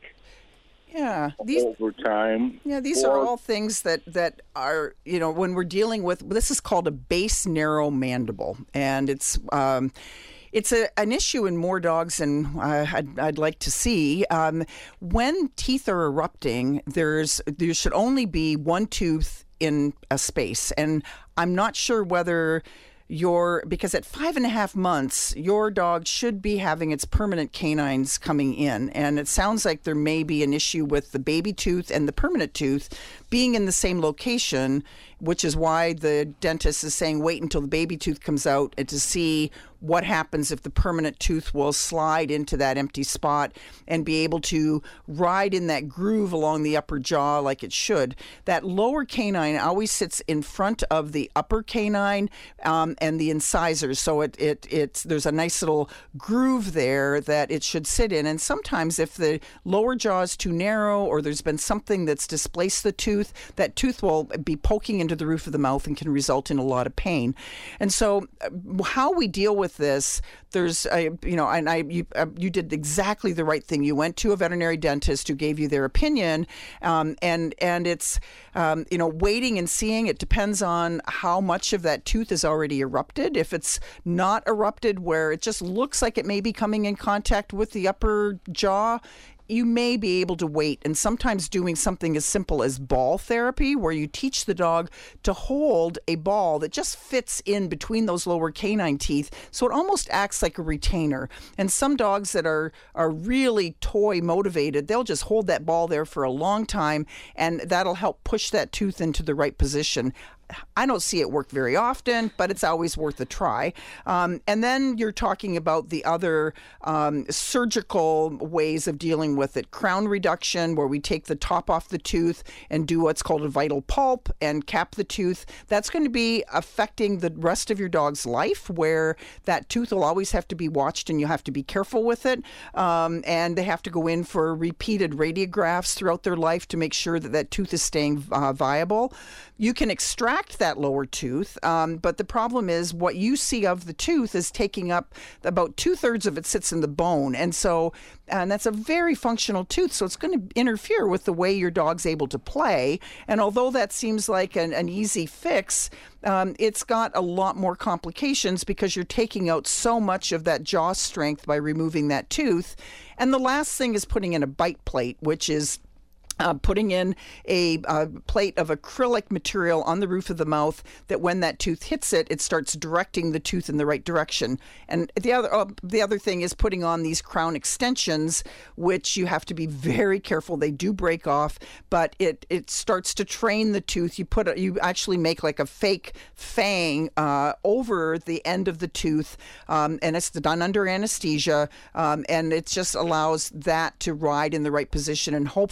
Yeah, these over time. Yeah, these or, are all things that, that are, you know, when we're dealing with, this is called a base narrow mandible, and it's um, it's a, an issue in more dogs than uh, I'd, I'd like to see. Um, when teeth are erupting, there's there should only be one tooth in a space, and I'm not sure whether your because at five and a half months, your dog should be having its permanent canines coming in. And it sounds like there may be an issue with the baby tooth and the permanent tooth being in the same location, which is why the dentist is saying wait until the baby tooth comes out and to see what happens if the permanent tooth will slide into that empty spot and be able to ride in that groove along the upper jaw like it should. That lower canine always sits in front of the upper canine um, and the incisors, so it, it it's there's a nice little groove there that it should sit in. And sometimes if the lower jaw is too narrow or there's been something that's displaced the tooth, that tooth will be poking into the roof of the mouth and can result in a lot of pain. And so uh, how we deal with this, there's a, you know, and I you, uh, you did exactly the right thing. You went to a veterinary dentist who gave you their opinion, um, and and it's um, you know, waiting and seeing. It depends on how much of that tooth is already erupted. If it's not erupted, where it just looks like it may be coming in contact with the upper jaw, you may be able to wait. And sometimes doing something as simple as ball therapy, where you teach the dog to hold a ball that just fits in between those lower canine teeth, so it almost acts like a retainer. And some dogs that are are really toy motivated, they'll just hold that ball there for a long time, and that'll help push that tooth into the right position. I don't see it work very often, but it's always worth a try. Um, and then you're talking about the other um, surgical ways of dealing with it. Crown reduction, where we take the top off the tooth and do what's called a vital pulp and cap the tooth. That's going to be affecting the rest of your dog's life, where that tooth will always have to be watched and you have to be careful with it. Um, and they have to go in for repeated radiographs throughout their life to make sure that that tooth is staying uh, viable. You can extract that lower tooth, um, but the problem is what you see of the tooth is taking up about two-thirds of it sits in the bone. And so, and that's a very functional tooth, so it's going to interfere with the way your dog's able to play. And although that seems like an, an easy fix, um, it's got a lot more complications because you're taking out so much of that jaw strength by removing that tooth. And the last thing is putting in a bite plate, which is Uh, putting in a uh, plate of acrylic material on the roof of the mouth that when that tooth hits it, it starts directing the tooth in the right direction. And the other uh, the other thing is putting on these crown extensions, which you have to be very careful. They do break off, but it it starts to train the tooth. You put a, you actually make like a fake fang uh, over the end of the tooth, um, and it's done under anesthesia, um, and it just allows that to ride in the right position and hopefully redirect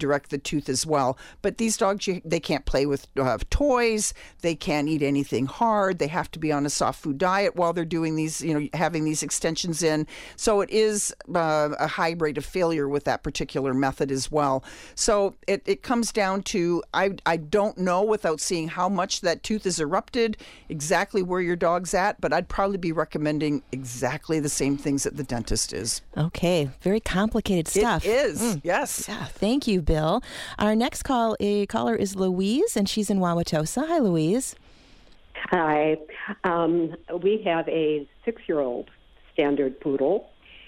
redirect the tooth as well. But these dogs, you, they can't play with uh, toys. They can't eat anything hard. They have to be on a soft food diet while they're doing these, you know, having these extensions in. So it is uh, a high rate of failure with that particular method as well. So it, it comes down to, I, I don't know without seeing how much that tooth is erupted, exactly where your dog's at, but I'd probably be recommending exactly the same things that the dentist is. Okay, very complicated stuff. It is, Mm. yes. Yeah, thank you, Bill. Our next call, a caller is Louise, and she's in Wauwatosa. Hi, Louise. Hi. Um, we have a six-year-old standard poodle,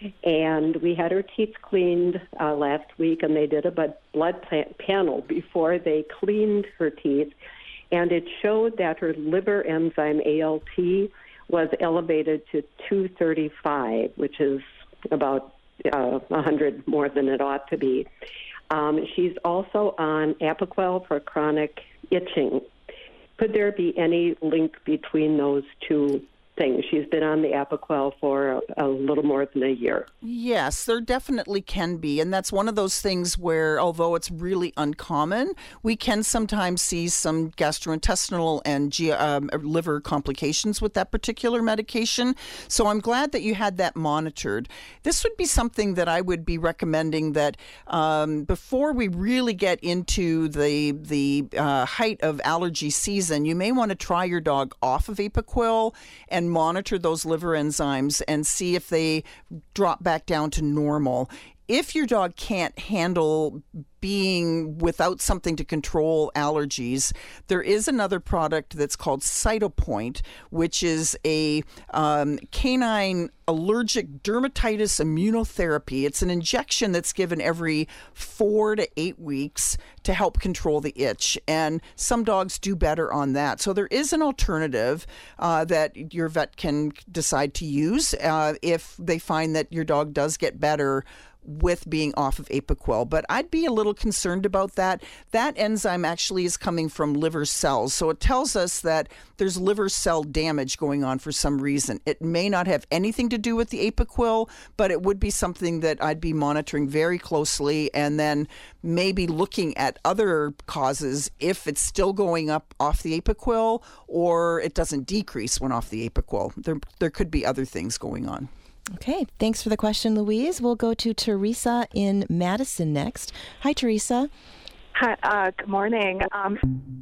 and we had her teeth cleaned uh, last week, and they did a blood panel before they cleaned her teeth, and it showed that her liver enzyme A L T was elevated to two thirty-five, which is about uh, one hundred more than it ought to be. Um, she's also on Apoquel for chronic itching. Could there be any link between those two things? She's been on the Apoquel for a, a little more than a year. Yes, there definitely can be. And that's one of those things where, although it's really uncommon, we can sometimes see some gastrointestinal and G- um, liver complications with that particular medication. So I'm glad that you had that monitored. This would be something that I would be recommending that um, before we really get into the, the uh, height of allergy season, you may want to try your dog off of Apoquel and monitor those liver enzymes and see if they drop back down to normal. If your dog can't handle being without something to control allergies, there is another product that's called Cytopoint, which is a um, canine allergic dermatitis immunotherapy. It's an injection that's given every four to eight weeks to help control the itch, and some dogs do better on that. So there is an alternative uh, that your vet can decide to use uh, if they find that your dog does get better with being off of Apoquel. But I'd be a little concerned about that. That enzyme actually is coming from liver cells. So it tells us that there's liver cell damage going on for some reason. It may not have anything to do with the Apoquel, but it would be something that I'd be monitoring very closely and then maybe looking at other causes if it's still going up off the Apoquel or it doesn't decrease when off the Apoquel. There, there could be other things going on. Okay, thanks for the question, Louise. We'll go to Teresa in Madison next. Hi, Teresa. Hi, uh, good morning. Um,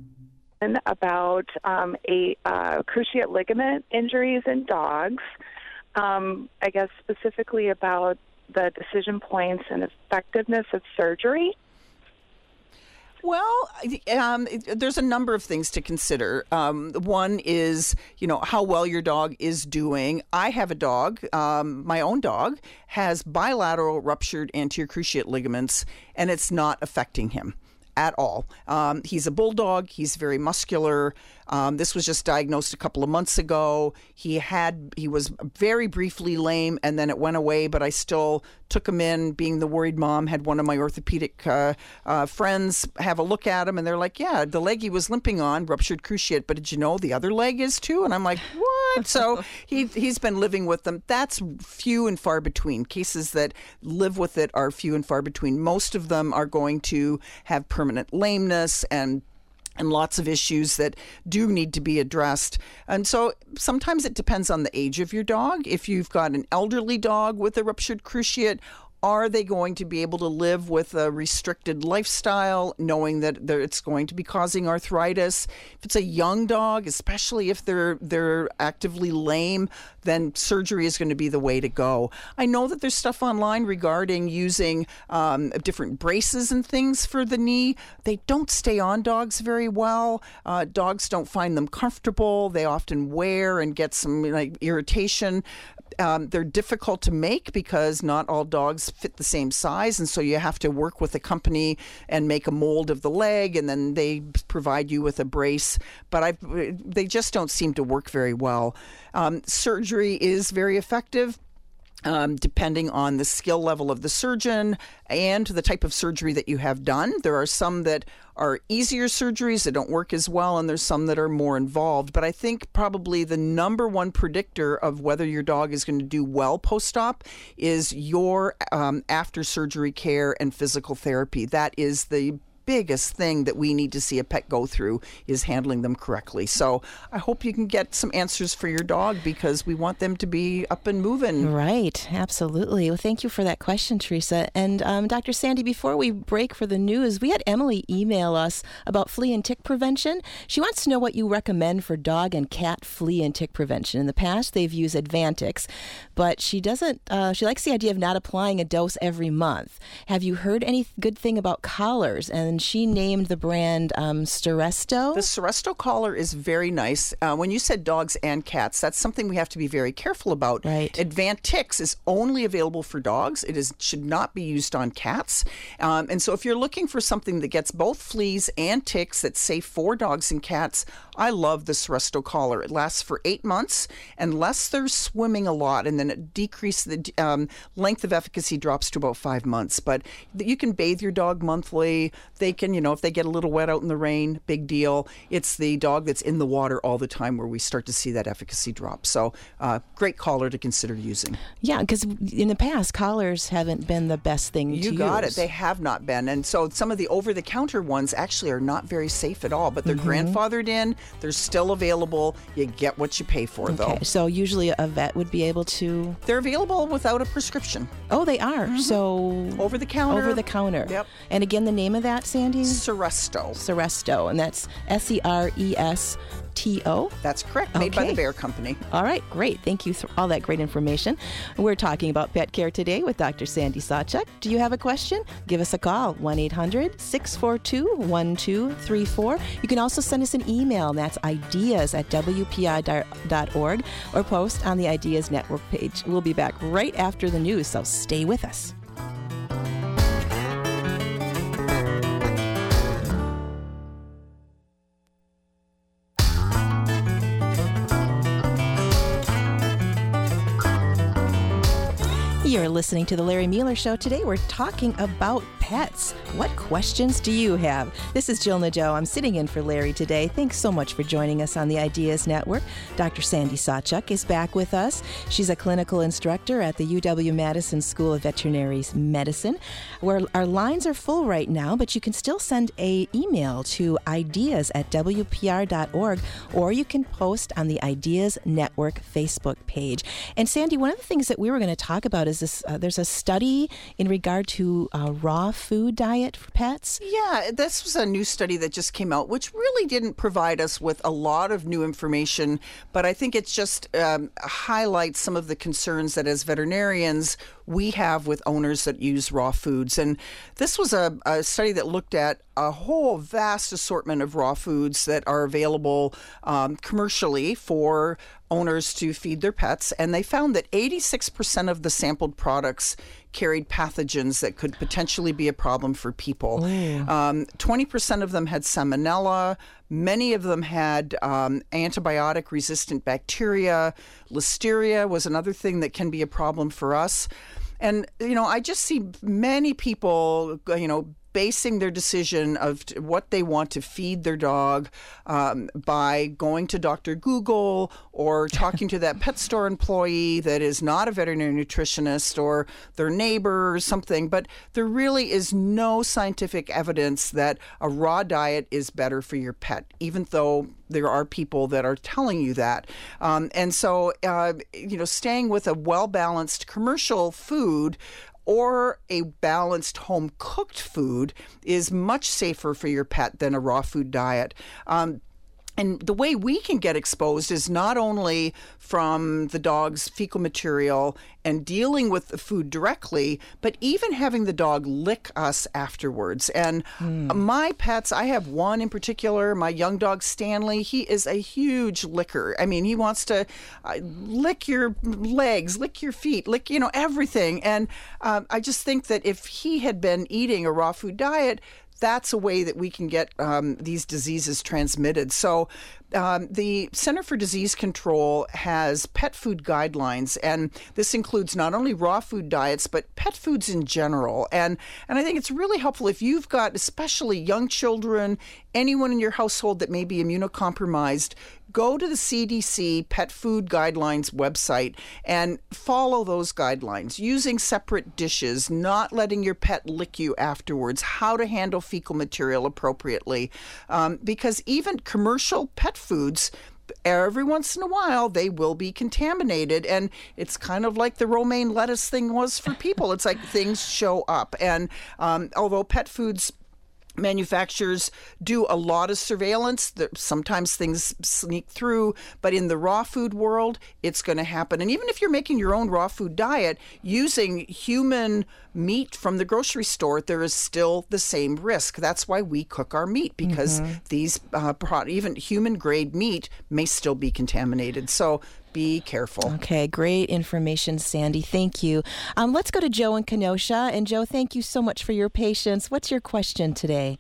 about um, a uh, cruciate ligament injuries in dogs. Um, I guess specifically about the decision points and effectiveness of surgery. Well, um, there's a number of things to consider. Um, one is, you know, how well your dog is doing. I have a dog, um, my own dog, has bilateral ruptured anterior cruciate ligaments, and it's not affecting him at all. Um, he's a bulldog. He's very muscular. Um, this was just diagnosed a couple of months ago. He had he was very briefly lame, and then it went away. But I still took him in. Being the worried mom, had one of my orthopedic uh, uh, friends have a look at him, and they're like, "Yeah, the leg he was limping on, ruptured cruciate. But did you know the other leg is too?" And I'm like, "What?" So he he's been living with them. That's few and far between. Cases that live with it are few and far between. Most of them are going to have permanent lameness and and lots of issues that do need to be addressed. And so sometimes it depends on the age of your dog. If you've got an elderly dog with a ruptured cruciate, are they going to be able to live with a restricted lifestyle, knowing that it's going to be causing arthritis? If it's a young dog, especially if they're they're actively lame, then surgery is going to be the way to go. I know that there's stuff online regarding using um, different braces and things for the knee. They don't stay on dogs very well. Uh, dogs don't find them comfortable. They often wear and get some like irritation. Um, they're difficult to make because not all dogs fit the same size, and so you have to work with a company and make a mold of the leg, and then they provide you with a brace. But I, they just don't seem to work very well. Um, surgery is very effective. Um, depending on the skill level of the surgeon and the type of surgery that you have done. There are some that are easier surgeries that don't work as well, and there's some that are more involved. But I think probably the number one predictor of whether your dog is going to do well post-op is your um, after-surgery care and physical therapy. That is the biggest thing that we need to see a pet go through, is handling them correctly. So I hope you can get some answers for your dog, because we want them to be up and moving. Right, absolutely. Well, thank you for that question, Teresa. And um, Doctor Sandy, before we break for the news, we had Emily email us about flea and tick prevention. She wants to know what you recommend for dog and cat flea and tick prevention. In the past, they've used Advantix, but she doesn't. Uh, she likes the idea of not applying a dose every month. Have you heard any good thing about collars? And she named the brand um, Seresto. The Seresto collar is very nice. Uh, when you said dogs and cats, that's something we have to be very careful about. Right. Advantix is only available for dogs. It is should not be used on cats. Um, and so if you're looking for something that gets both fleas and ticks that's safe for dogs and cats, I love the Seresto collar. It lasts for eight months unless they're swimming a lot, and then it decreases the um, length of efficacy drops to about five months. But you can bathe your dog monthly. They can, you know, if they get a little wet out in the rain, big deal. It's the dog that's in the water all the time where we start to see that efficacy drop. So uh, great collar to consider using. Yeah, because in the past, collars haven't been the best thing you to use. You got it. They have not been. And so some of the over-the-counter ones actually are not very safe at all, but they're mm-hmm. grandfathered in. They're still available. You get what you pay for, okay. though. So usually a vet would be able to... They're available without a prescription. Oh, they are. Mm-hmm. So... Over the counter. Over the counter. Yep. And again, the name of that, Sandy? Seresto. Seresto. And that's S E R E S T O? That's correct. Made okay. by the Bear Company. All right. Great. Thank you for all that great information. We're talking about pet care today with Doctor Sandy Sawchuk. Do you have a question? Give us a call. one eight hundred six four two one two three four. You can also send us an email. That's ideas at W P I dot org, or post on the Ideas Network page. We'll be back right after the news, so stay with us. You're listening to The Larry Mueller Show. Today we're talking about pets. What questions do you have? This is Jill Nadeau. I'm sitting in for Larry today. Thanks so much for joining us on the Ideas Network. Doctor Sandy Sawchuk is back with us. She's a clinical instructor at the U W-Madison School of Veterinary Medicine, where our lines are full right now, but you can still send a email to ideas at W P R dot org, or you can post on the Ideas Network Facebook page. And Sandy, one of the things that we were going to talk about is this, uh, there's a study in regard to uh, raw food diet for pets. Yeah, this was a new study that just came out, which really didn't provide us with a lot of new information, but I think it just um, highlights some of the concerns that as veterinarians we have with owners that use raw foods. And this was a, a study that looked at a whole vast assortment of raw foods that are available um, commercially for owners to feed their pets, and they found that eighty-six percent of the sampled products carried pathogens that could potentially be a problem for people. Um, twenty percent of them had salmonella. Many of them had um, antibiotic-resistant bacteria. Listeria was another thing that can be a problem for us. And, you know, I just see many people, you know, basing their decision of what they want to feed their dog um, by going to Doctor Google or talking to that pet store employee that is not a veterinary nutritionist or their neighbor or something. But there really is no scientific evidence that a raw diet is better for your pet, even though there are people that are telling you that. Um, and so, uh, you know, staying with a well-balanced commercial food or a balanced home-cooked food is much safer for your pet than a raw food diet. Um, And the way we can get exposed is not only from the dog's fecal material and dealing with the food directly, but even having the dog lick us afterwards. And mm. my pets, I have one in particular, my young dog Stanley, he is a huge licker. I mean, he wants to uh, lick your legs, lick your feet, lick, you know, everything. And um, I just think that if he had been eating a raw food diet, that's a way that we can get um, these diseases transmitted. So um, the Center for Disease Control has pet food guidelines, and this includes not only raw food diets, but pet foods in general. And, and I think it's really helpful if you've got especially young children, anyone in your household that may be immunocompromised, go to the C D C Pet Food Guidelines website and follow those guidelines, using separate dishes, not letting your pet lick you afterwards, how to handle fecal material appropriately. Um, because even commercial pet foods, every once in a while, they will be contaminated. And it's kind of like the romaine lettuce thing was for people. It's like things show up. And um, although pet foods manufacturers do a lot of surveillance, sometimes things sneak through, but in the raw food world, it's going to happen. And even if you're making your own raw food diet, using human meat from the grocery store, there is still the same risk. That's why we cook our meat, because mm-hmm. these uh, even human grade meat may still be contaminated. So be careful. Okay, great information, Sandy. Thank you. Um, let's go to Joe in Kenosha. And Joe, thank you so much for your patience. What's your question today?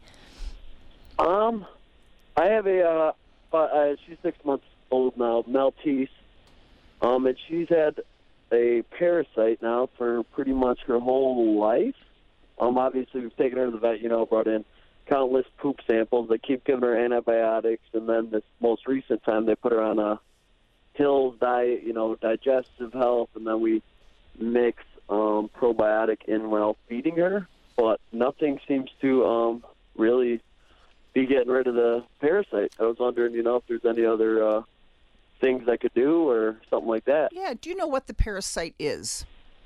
Um, I have a, uh, uh, she's six months old now, Maltese. Um, and she's had a parasite now for pretty much her whole life. Um, obviously, we've taken her to the vet, you know, brought in countless poop samples. They keep giving her antibiotics. And then this most recent time, they put her on a Hill's diet, you know, digestive health, and then we mix um, probiotic in while feeding her. But nothing seems to um, really be getting rid of the parasite. I was wondering, you know, if there's any other uh, things I could do or something like that. Yeah, do you know what the parasite is?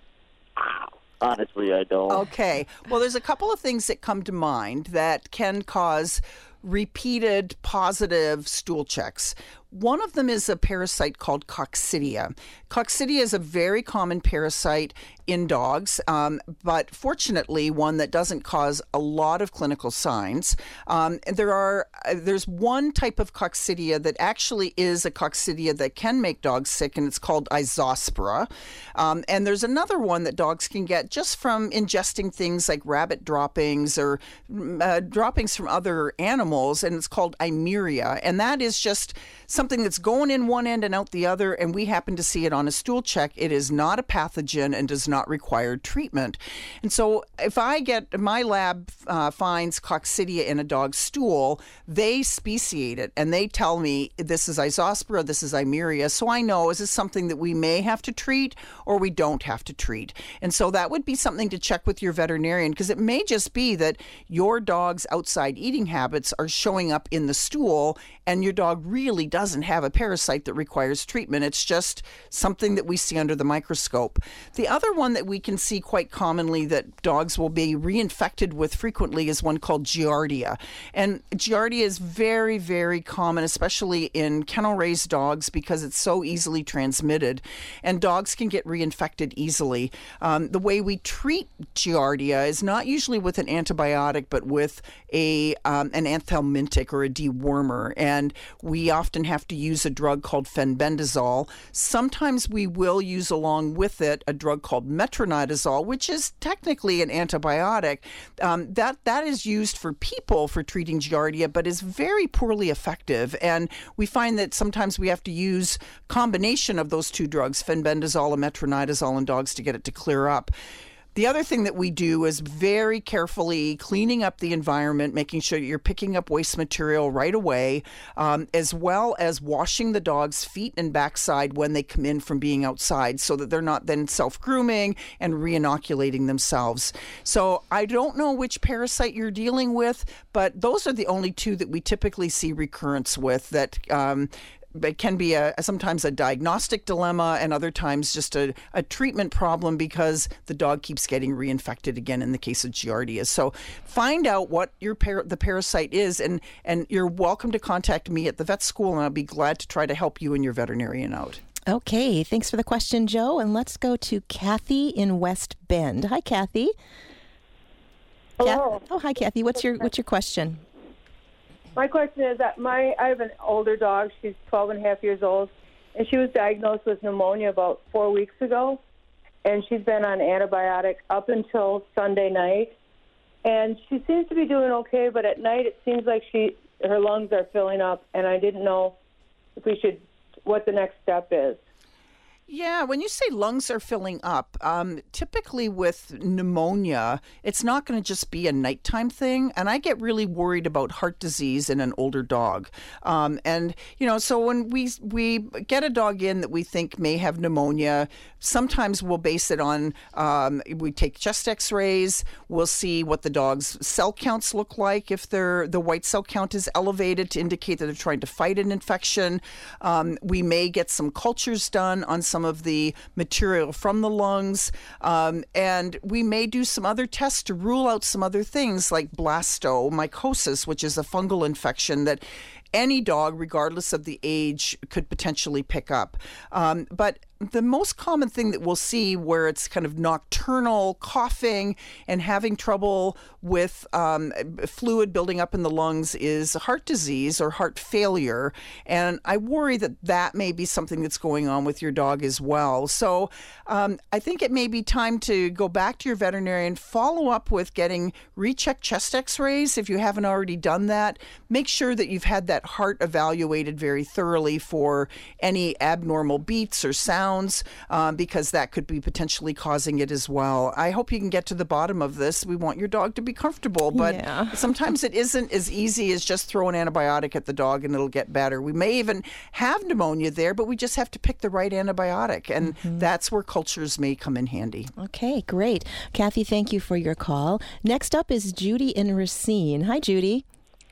Honestly, I don't. Okay. Well, there's a couple of things that come to mind that can cause repeated positive stool checks. One of them is a parasite called Coccidia. Coccidia is a very common parasite in dogs, um, but fortunately one that doesn't cause a lot of clinical signs. Um, and there are uh, there's one type of Coccidia that actually is a Coccidia that can make dogs sick, and it's called Isospora. Um, and there's another one that dogs can get just from ingesting things like rabbit droppings or uh, droppings from other animals, and it's called Eimeria. And that is just something that's going in one end and out the other, and we happen to see it on a stool check. It is not a pathogen and does not require treatment. And so if I get, my lab uh, finds Coccidia in a dog's stool, they speciate it and they tell me this is Isospora, this is Eimeria. So I know, is this something that we may have to treat or we don't have to treat? And so that would be something to check with your veterinarian, because it may just be that your dog's outside eating habits are showing up in the stool and your dog really doesn't have a parasite that requires treatment. It's just something that we see under the microscope. The other one that we can see quite commonly that dogs will be reinfected with frequently is one called Giardia. And Giardia is very, very common, especially in kennel-raised dogs, because it's so easily transmitted. And dogs can get reinfected easily. Um, the way we treat Giardia is not usually with an antibiotic, but with a um, an anthelmintic or a dewormer. And we often have to use a drug called fenbendazole. Sometimes we will use along with it a drug called metronidazole, which is technically an antibiotic. Um, that that is used for people for treating Giardia, but is very poorly effective. And we find that sometimes we have to use combination of those two drugs, fenbendazole and metronidazole, in dogs to get it to clear up. The other thing that we do is very carefully cleaning up the environment, making sure you're picking up waste material right away, um, as well as washing the dog's feet and backside when they come in from being outside, so that they're not then self-grooming and re-inoculating themselves. So I don't know which parasite you're dealing with, but those are the only two that we typically see recurrence with that um, it can be a sometimes a diagnostic dilemma, and other times just a, a treatment problem because the dog keeps getting reinfected again in the case of Giardia. So find out what your par- the parasite is, and, and you're welcome to contact me at the vet school, and I'll be glad to try to help you and your veterinarian out. Okay, thanks for the question, Joe. And let's go to Kathy in West Bend. Hi, Kathy. Hello. Kath- oh, hi, Kathy. What's your what's your question? My question is that my I have an older dog. She's twelve and a half years old, and she was diagnosed with pneumonia about four weeks ago, and she's been on antibiotics up until Sunday night. and she seems to be doing okay, but at night it seems like she her lungs are filling up, and I didn't know if we should what the next step is. Yeah, when you say lungs are filling up, um, typically with pneumonia, it's not going to just be a nighttime thing. And I get really worried about heart disease in an older dog. Um, and, you know, so when we we get a dog in that we think may have pneumonia, sometimes we'll base it on, um, we take chest x-rays, we'll see what the dog's cell counts look like. If they're, the white cell count is elevated to indicate that they're trying to fight an infection. Um, we may get some cultures done on some of the material from the lungs. Um, and we may do some other tests to rule out some other things like blastomycosis, which is a fungal infection that any dog, regardless of the age, could potentially pick up. Um, but the most common thing that we'll see where it's kind of nocturnal coughing and having trouble with um, fluid building up in the lungs is heart disease or heart failure. And I worry that that may be something that's going on with your dog as well. So um, I think it may be time to go back to your veterinarian, follow up with getting recheck chest x-rays if you haven't already done that. Make sure that you've had that heart evaluated very thoroughly for any abnormal beats or sounds. Um, because that could be potentially causing it as well. I hope you can get to the bottom of this. We want your dog to be comfortable, but Yeah. sometimes it isn't as easy as just throw an antibiotic at the dog and it'll get better. We may even have pneumonia there, but we just have to pick the right antibiotic, and Mm-hmm. that's where cultures may come in handy. Okay, great. Kathy, thank you for your call. Next up is Judy in Racine. Hi, Judy.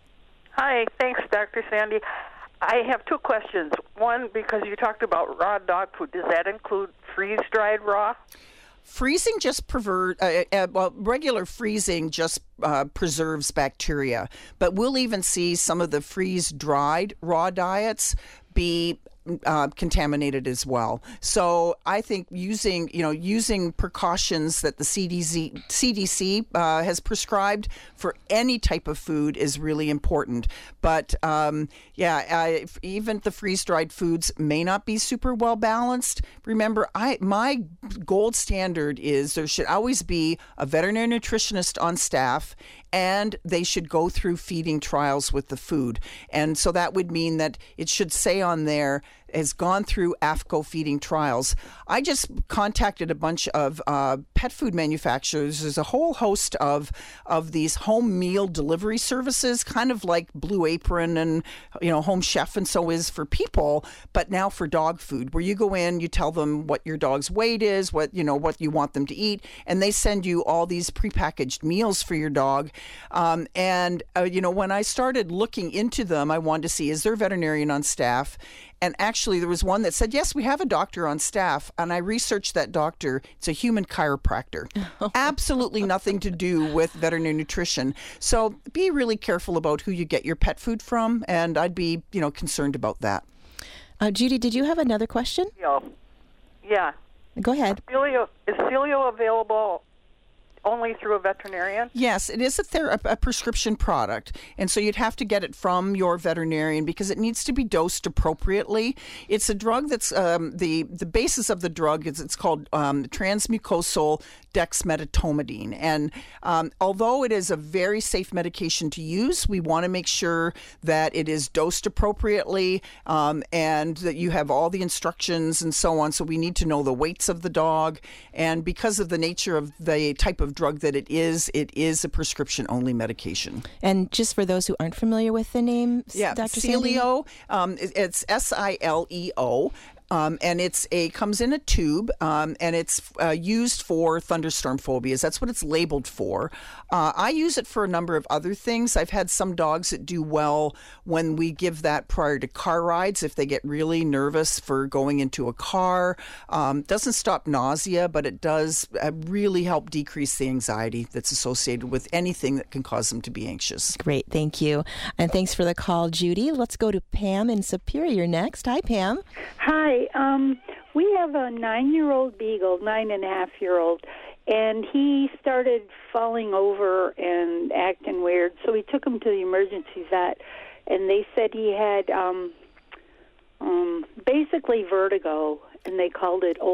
Hi, thanks, Doctor Sandy. I have two questions. One, because you talked about raw dog food, does that include freeze-dried raw? Freezing just pervert, uh, uh, well, regular freezing just uh, preserves bacteria, but we'll even see some of the freeze-dried raw diets be Uh, contaminated as well. So I think using, you know, using precautions that the C D C, C D C uh, has prescribed for any type of food is really important. But um, yeah, I, even the freeze-dried foods may not be super well balanced. Remember, I my gold standard is there should always be a veterinary nutritionist on staff, and they should go through feeding trials with the food. And so that would mean that it should say on there, has gone through A F C O feeding trials. I just contacted a bunch of uh, pet food manufacturers. There's a whole host of of these home meal delivery services, kind of like Blue Apron and, you know, Home Chef and so is for people, but now for dog food, where you go in, you tell them what your dog's weight is, what, you know, what you want them to eat, and they send you all these prepackaged meals for your dog. Um, and, uh, you know, when I started looking into them, I wanted to see, is there a veterinarian on staff? And actually, there was one that said, yes, we have a doctor on staff. And I researched that doctor. It's a human chiropractor. Absolutely nothing to do with veterinary nutrition. So be really careful about who you get your pet food from. And I'd be, you know, concerned about that. Uh, Judy, did you have another question? Yeah. Yeah. Go ahead. Celio, is Celio available only through a veterinarian? Yes, it is a, ther- a prescription product, and so you'd have to get it from your veterinarian because it needs to be dosed appropriately. It's a drug that's um, the the basis of the drug is it's called um, transmucosal dexmedetomidine, and um, although it is a very safe medication to use, we want to make sure that it is dosed appropriately um, and that you have all the instructions and so on. So we need to know the weights of the dog, and because of the nature of the type of drug that it is, it is a prescription-only medication. And just for those who aren't familiar with the name, yeah, Doctor Sandy? Celio, um, it's S I L E O. Um, and it's a comes in a tube, um, and it's uh, used for thunderstorm phobias. That's what it's labeled for. Uh, I use it for a number of other things. I've had some dogs that do well when we give that prior to car rides if they get really nervous for going into a car. Um, doesn't stop nausea, but it does uh, really help decrease the anxiety that's associated with anything that can cause them to be anxious. Great, thank you. And thanks for the call, Judy. Let's go to Pam in Superior next. Hi, Pam. Hi. Um, we have a nine-year-old beagle, nine and a half year old, and he started falling over and acting weird. So we took him to the emergency vet, and they said he had um, um, basically vertigo, and they called it old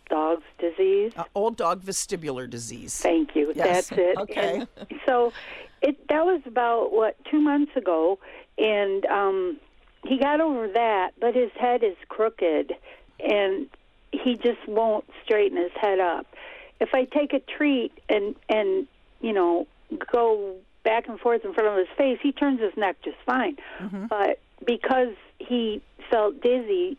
dog's disease? Uh, old dog vestibular disease. Thank you. Yes. That's it. Okay. And so it that was about, what, two months ago, and um, he got over that, but his head is crooked, and he just won't straighten his head up. If I take a treat and, and you know, go back and forth in front of his face, he turns his neck just fine. Mm-hmm. But because he felt dizzy,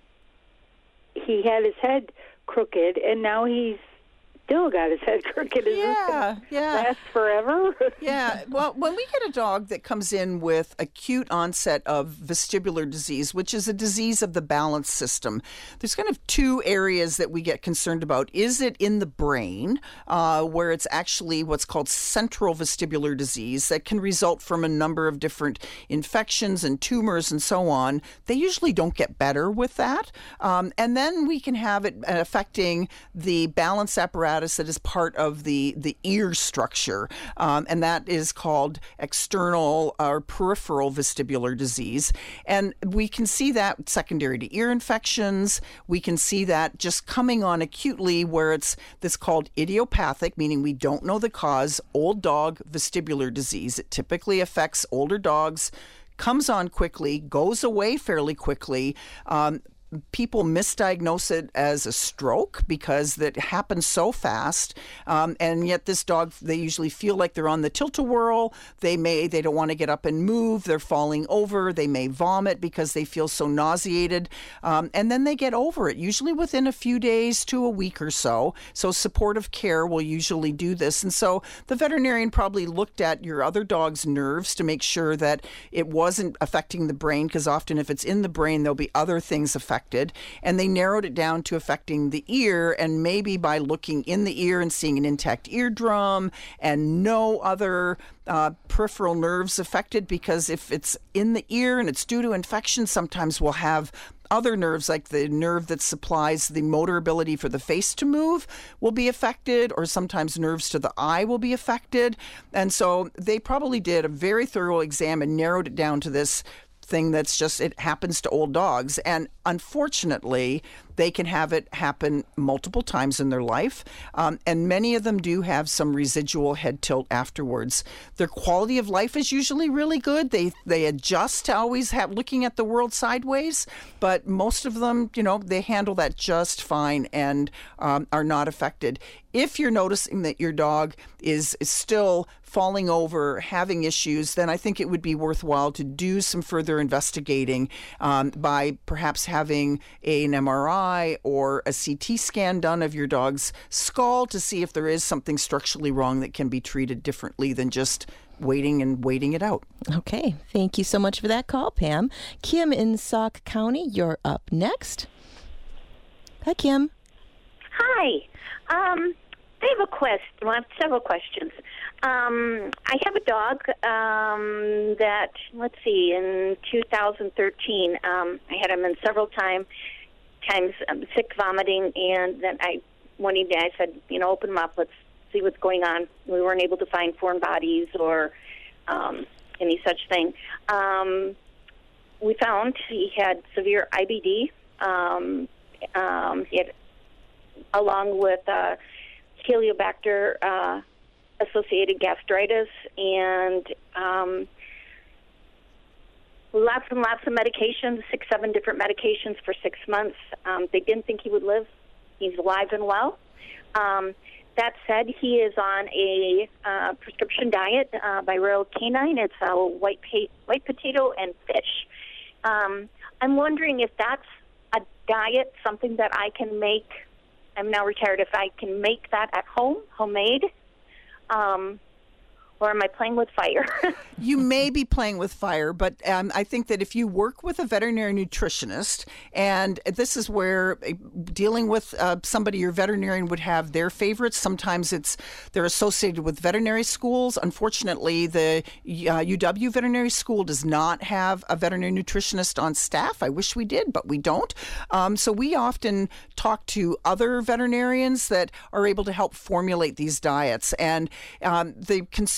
he had his head crooked, and now he's still got his head crooked. Is yeah, this yeah. last forever? Yeah. Well, when we get a dog that comes in with acute onset of vestibular disease, which is a disease of the balance system, there's kind of two areas that we get concerned about. Is it in the brain, uh, where it's actually what's called central vestibular disease that can result from a number of different infections and tumors and so on? They usually don't get better with that. Um, and then we can have it affecting the balance apparatus that is part of the, the ear structure, um, and that is called external or peripheral vestibular disease. And we can see that secondary to ear infections. We can see that just coming on acutely where it's this called idiopathic, meaning we don't know the cause, old dog vestibular disease. It typically affects older dogs, comes on quickly, goes away fairly quickly. Um, People misdiagnose it as a stroke because that happens so fast, um, and yet this dog, they usually feel like they're on the tilt-a-whirl. They may, they don't want to get up and move. They're falling over. They may vomit because they feel so nauseated, um, and then they get over it, usually within a few days to a week or so. So supportive care will usually do this, and so the veterinarian probably looked at your other dog's nerves to make sure that it wasn't affecting the brain, because often if it's in the brain, there'll be other things affected. And they narrowed it down to affecting the ear, and maybe by looking in the ear and seeing an intact eardrum and no other uh, peripheral nerves affected, because if it's in the ear and it's due to infection, sometimes we'll have other nerves, like the nerve that supplies the motor ability for the face to move, will be affected, or sometimes nerves to the eye will be affected. And so they probably did a very thorough exam and narrowed it down to this thing that's just, it happens to old dogs. And unfortunately, they can have it happen multiple times in their life. Um, and many of them do have some residual head tilt afterwards. Their quality of life is usually really good. They they adjust to always have looking at the world sideways, but most of them, you know, they handle that just fine and um, are not affected. If you're noticing that your dog is, is still falling over, having issues, then I think it would be worthwhile to do some further investigating um, by perhaps having a, an M R I or a C T scan done of your dog's skull to see if there is something structurally wrong that can be treated differently than just waiting and waiting it out. Okay. Thank you so much for that call, Pam. Kim in Sauk County, you're up next. Hi, Kim. Hi. Um, I have a question. Well, I have several questions. Um, I have a dog um, that, let's see, in two thousand thirteen, um, I had him in several time, times um, sick, vomiting, and then I one evening I said, you know, open him up, let's see what's going on. We weren't able to find foreign bodies or um, any such thing. Um, we found he had severe I B D. Um, um, he had, along with uh, Helicobacter uh, associated gastritis, and um, lots and lots of medications, six, seven different medications for six months. Um, they didn't think he would live. He's alive and well. Um, that said, he is on a uh, prescription diet uh, by Royal Canine. It's a white pa- white potato and fish. Um, I'm wondering if that's a diet, something that I can make. I'm now retired. If I can make that at home, homemade, um, or am I playing with fire? You may be playing with fire, but um, I think that if you work with a veterinary nutritionist, and this is where uh, dealing with uh, somebody, your veterinarian would have their favorites. Sometimes it's they're associated with veterinary schools. Unfortunately, the uh, U W Veterinary School does not have a veterinary nutritionist on staff. I wish we did, but we don't. Um, so we often talk to other veterinarians that are able to help formulate these diets. And um, the concern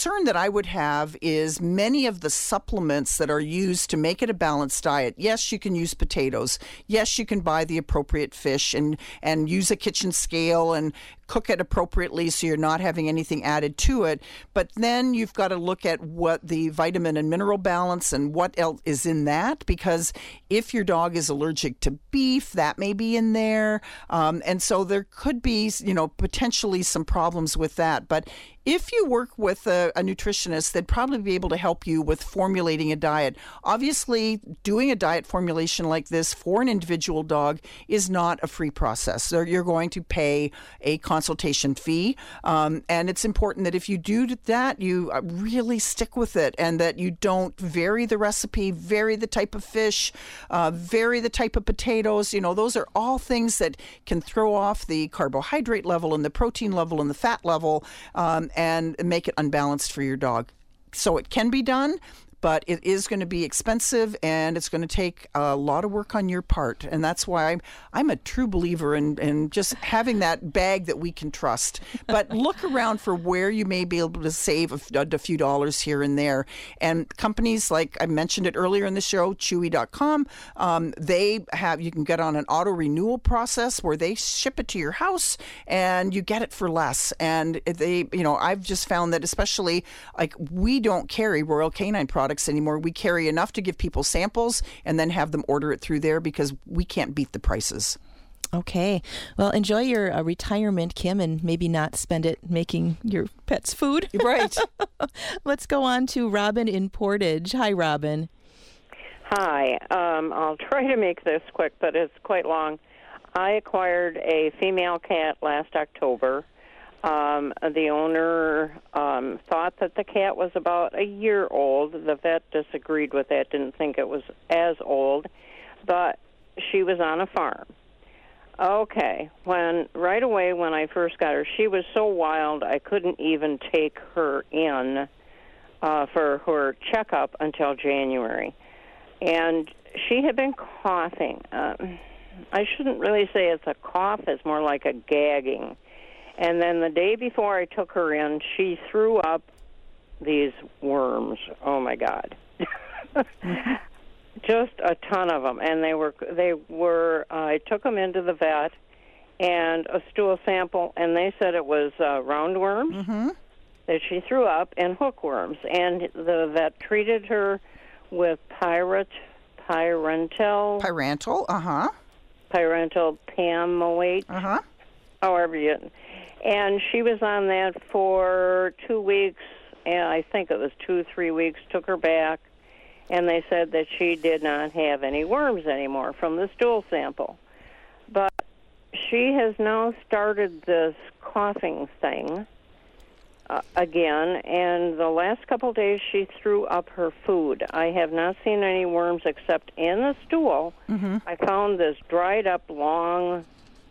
concern that I would have is many of the supplements that are used to make it a balanced diet. Yes, you can use potatoes. Yes, you can buy the appropriate fish and, and use a kitchen scale and cook it appropriately so you're not having anything added to it. But then you've got to look at what the vitamin and mineral balance and what else is in that, because if your dog is allergic to beef, that may be in there. Um, and so there could be, you know, potentially some problems with that. But if you work with a, a nutritionist, they'd probably be able to help you with formulating a diet. Obviously, doing a diet formulation like this for an individual dog is not a free process. So you're going to pay a consultation fee. Um, and it's important that if you do that, you really stick with it and that you don't vary the recipe, vary the type of fish, uh, vary the type of potatoes. You know, those are all things that can throw off the carbohydrate level and the protein level and the fat level. Um, and make it unbalanced for your dog. So it can be done, but it is going to be expensive and it's going to take a lot of work on your part. And that's why I'm, I'm a true believer in, in just having that bag that we can trust. But look around for where you may be able to save a, a few dollars here and there. And companies like I mentioned it earlier in the show, Chewy dot com, um, they have, you can get on an auto renewal process where they ship it to your house and you get it for less. And they, you know, I've just found that especially like we don't carry Royal Canine products anymore. We carry enough to give people samples and then have them order it through there because we can't beat the prices. Okay. Well, enjoy your uh, retirement, Kim, and maybe not spend it making your pets food. Right. Let's go on to Robin in Portage. Hi, Robin. Hi. Um, I'll try to make this quick, but it's quite long. I acquired a female cat last October. Um, the owner um, thought that the cat was about a year old. The vet disagreed with that, didn't think it was as old, but she was on a farm. Okay, when right away when I first got her, she was so wild I couldn't even take her in uh, for her checkup until January. And she had been coughing. Uh, I shouldn't really say it's a cough, it's more like a gagging. And then the day before I took her in, she threw up these worms. Oh my God, just a ton of them. And they were they were. Uh, I took them into the vet and a stool sample, and they said it was uh, roundworms mm-hmm. that she threw up and hookworms. And the vet treated her with pyrite, pyrantel, pyrantel, uh huh, pyrantel pamoate, uh huh, however you. And she was on that for two weeks, and I think it was two, three weeks, took her back, and they said that she did not have any worms anymore from the stool sample. But she has now started this coughing thing uh, again, and the last couple of days she threw up her food. I have not seen any worms except in the stool. Mm-hmm. I found this dried up long...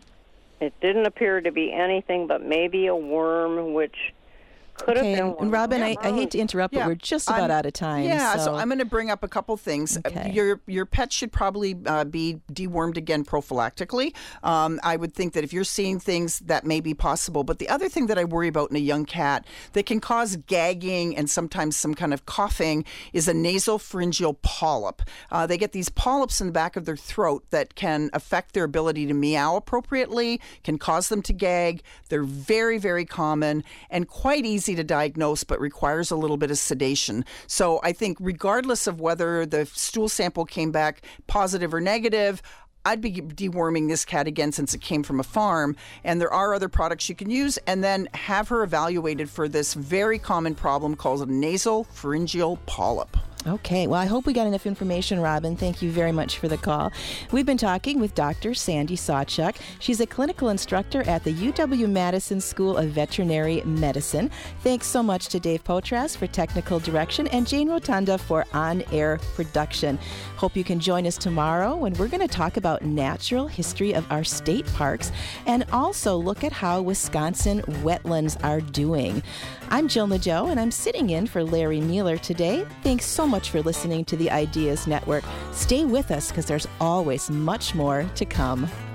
It didn't appear to be anything but maybe a worm, which could okay, have been one. And Robin, I, I hate to interrupt, but yeah. we're just about I'm, out of time. Yeah, so, so I'm going to bring up a couple things. Okay. Your your pet should probably uh, be dewormed again prophylactically. Um, I would think that if you're seeing things, that may be possible. But the other thing that I worry about in a young cat that can cause gagging and sometimes some kind of coughing is a nasopharyngeal polyp. Uh, they get these polyps in the back of their throat that can affect their ability to meow appropriately, can cause them to gag. They're very, very common and quite easy to diagnose, but requires a little bit of sedation. So I think regardless of whether the stool sample came back positive or negative, I'd be deworming this cat again since it came from a farm. And there are other products you can use, and then have her evaluated for this very common problem called a nasopharyngeal polyp. Okay, well, I hope we got enough information, Robin. Thank you very much for the call. We've been talking with Doctor Sandy Sawchuk. She's a clinical instructor at the U W-Madison School of Veterinary Medicine. Thanks so much to Dave Potras for technical direction and Jane Rotunda for on-air production. Hope you can join us tomorrow when we're going to talk about natural history of our state parks and also look at how Wisconsin wetlands are doing. I'm Jill Nadeau, and I'm sitting in for Larry Mueller today. Thanks so much for listening to the Ideas Network. Stay with us because there's always much more to come.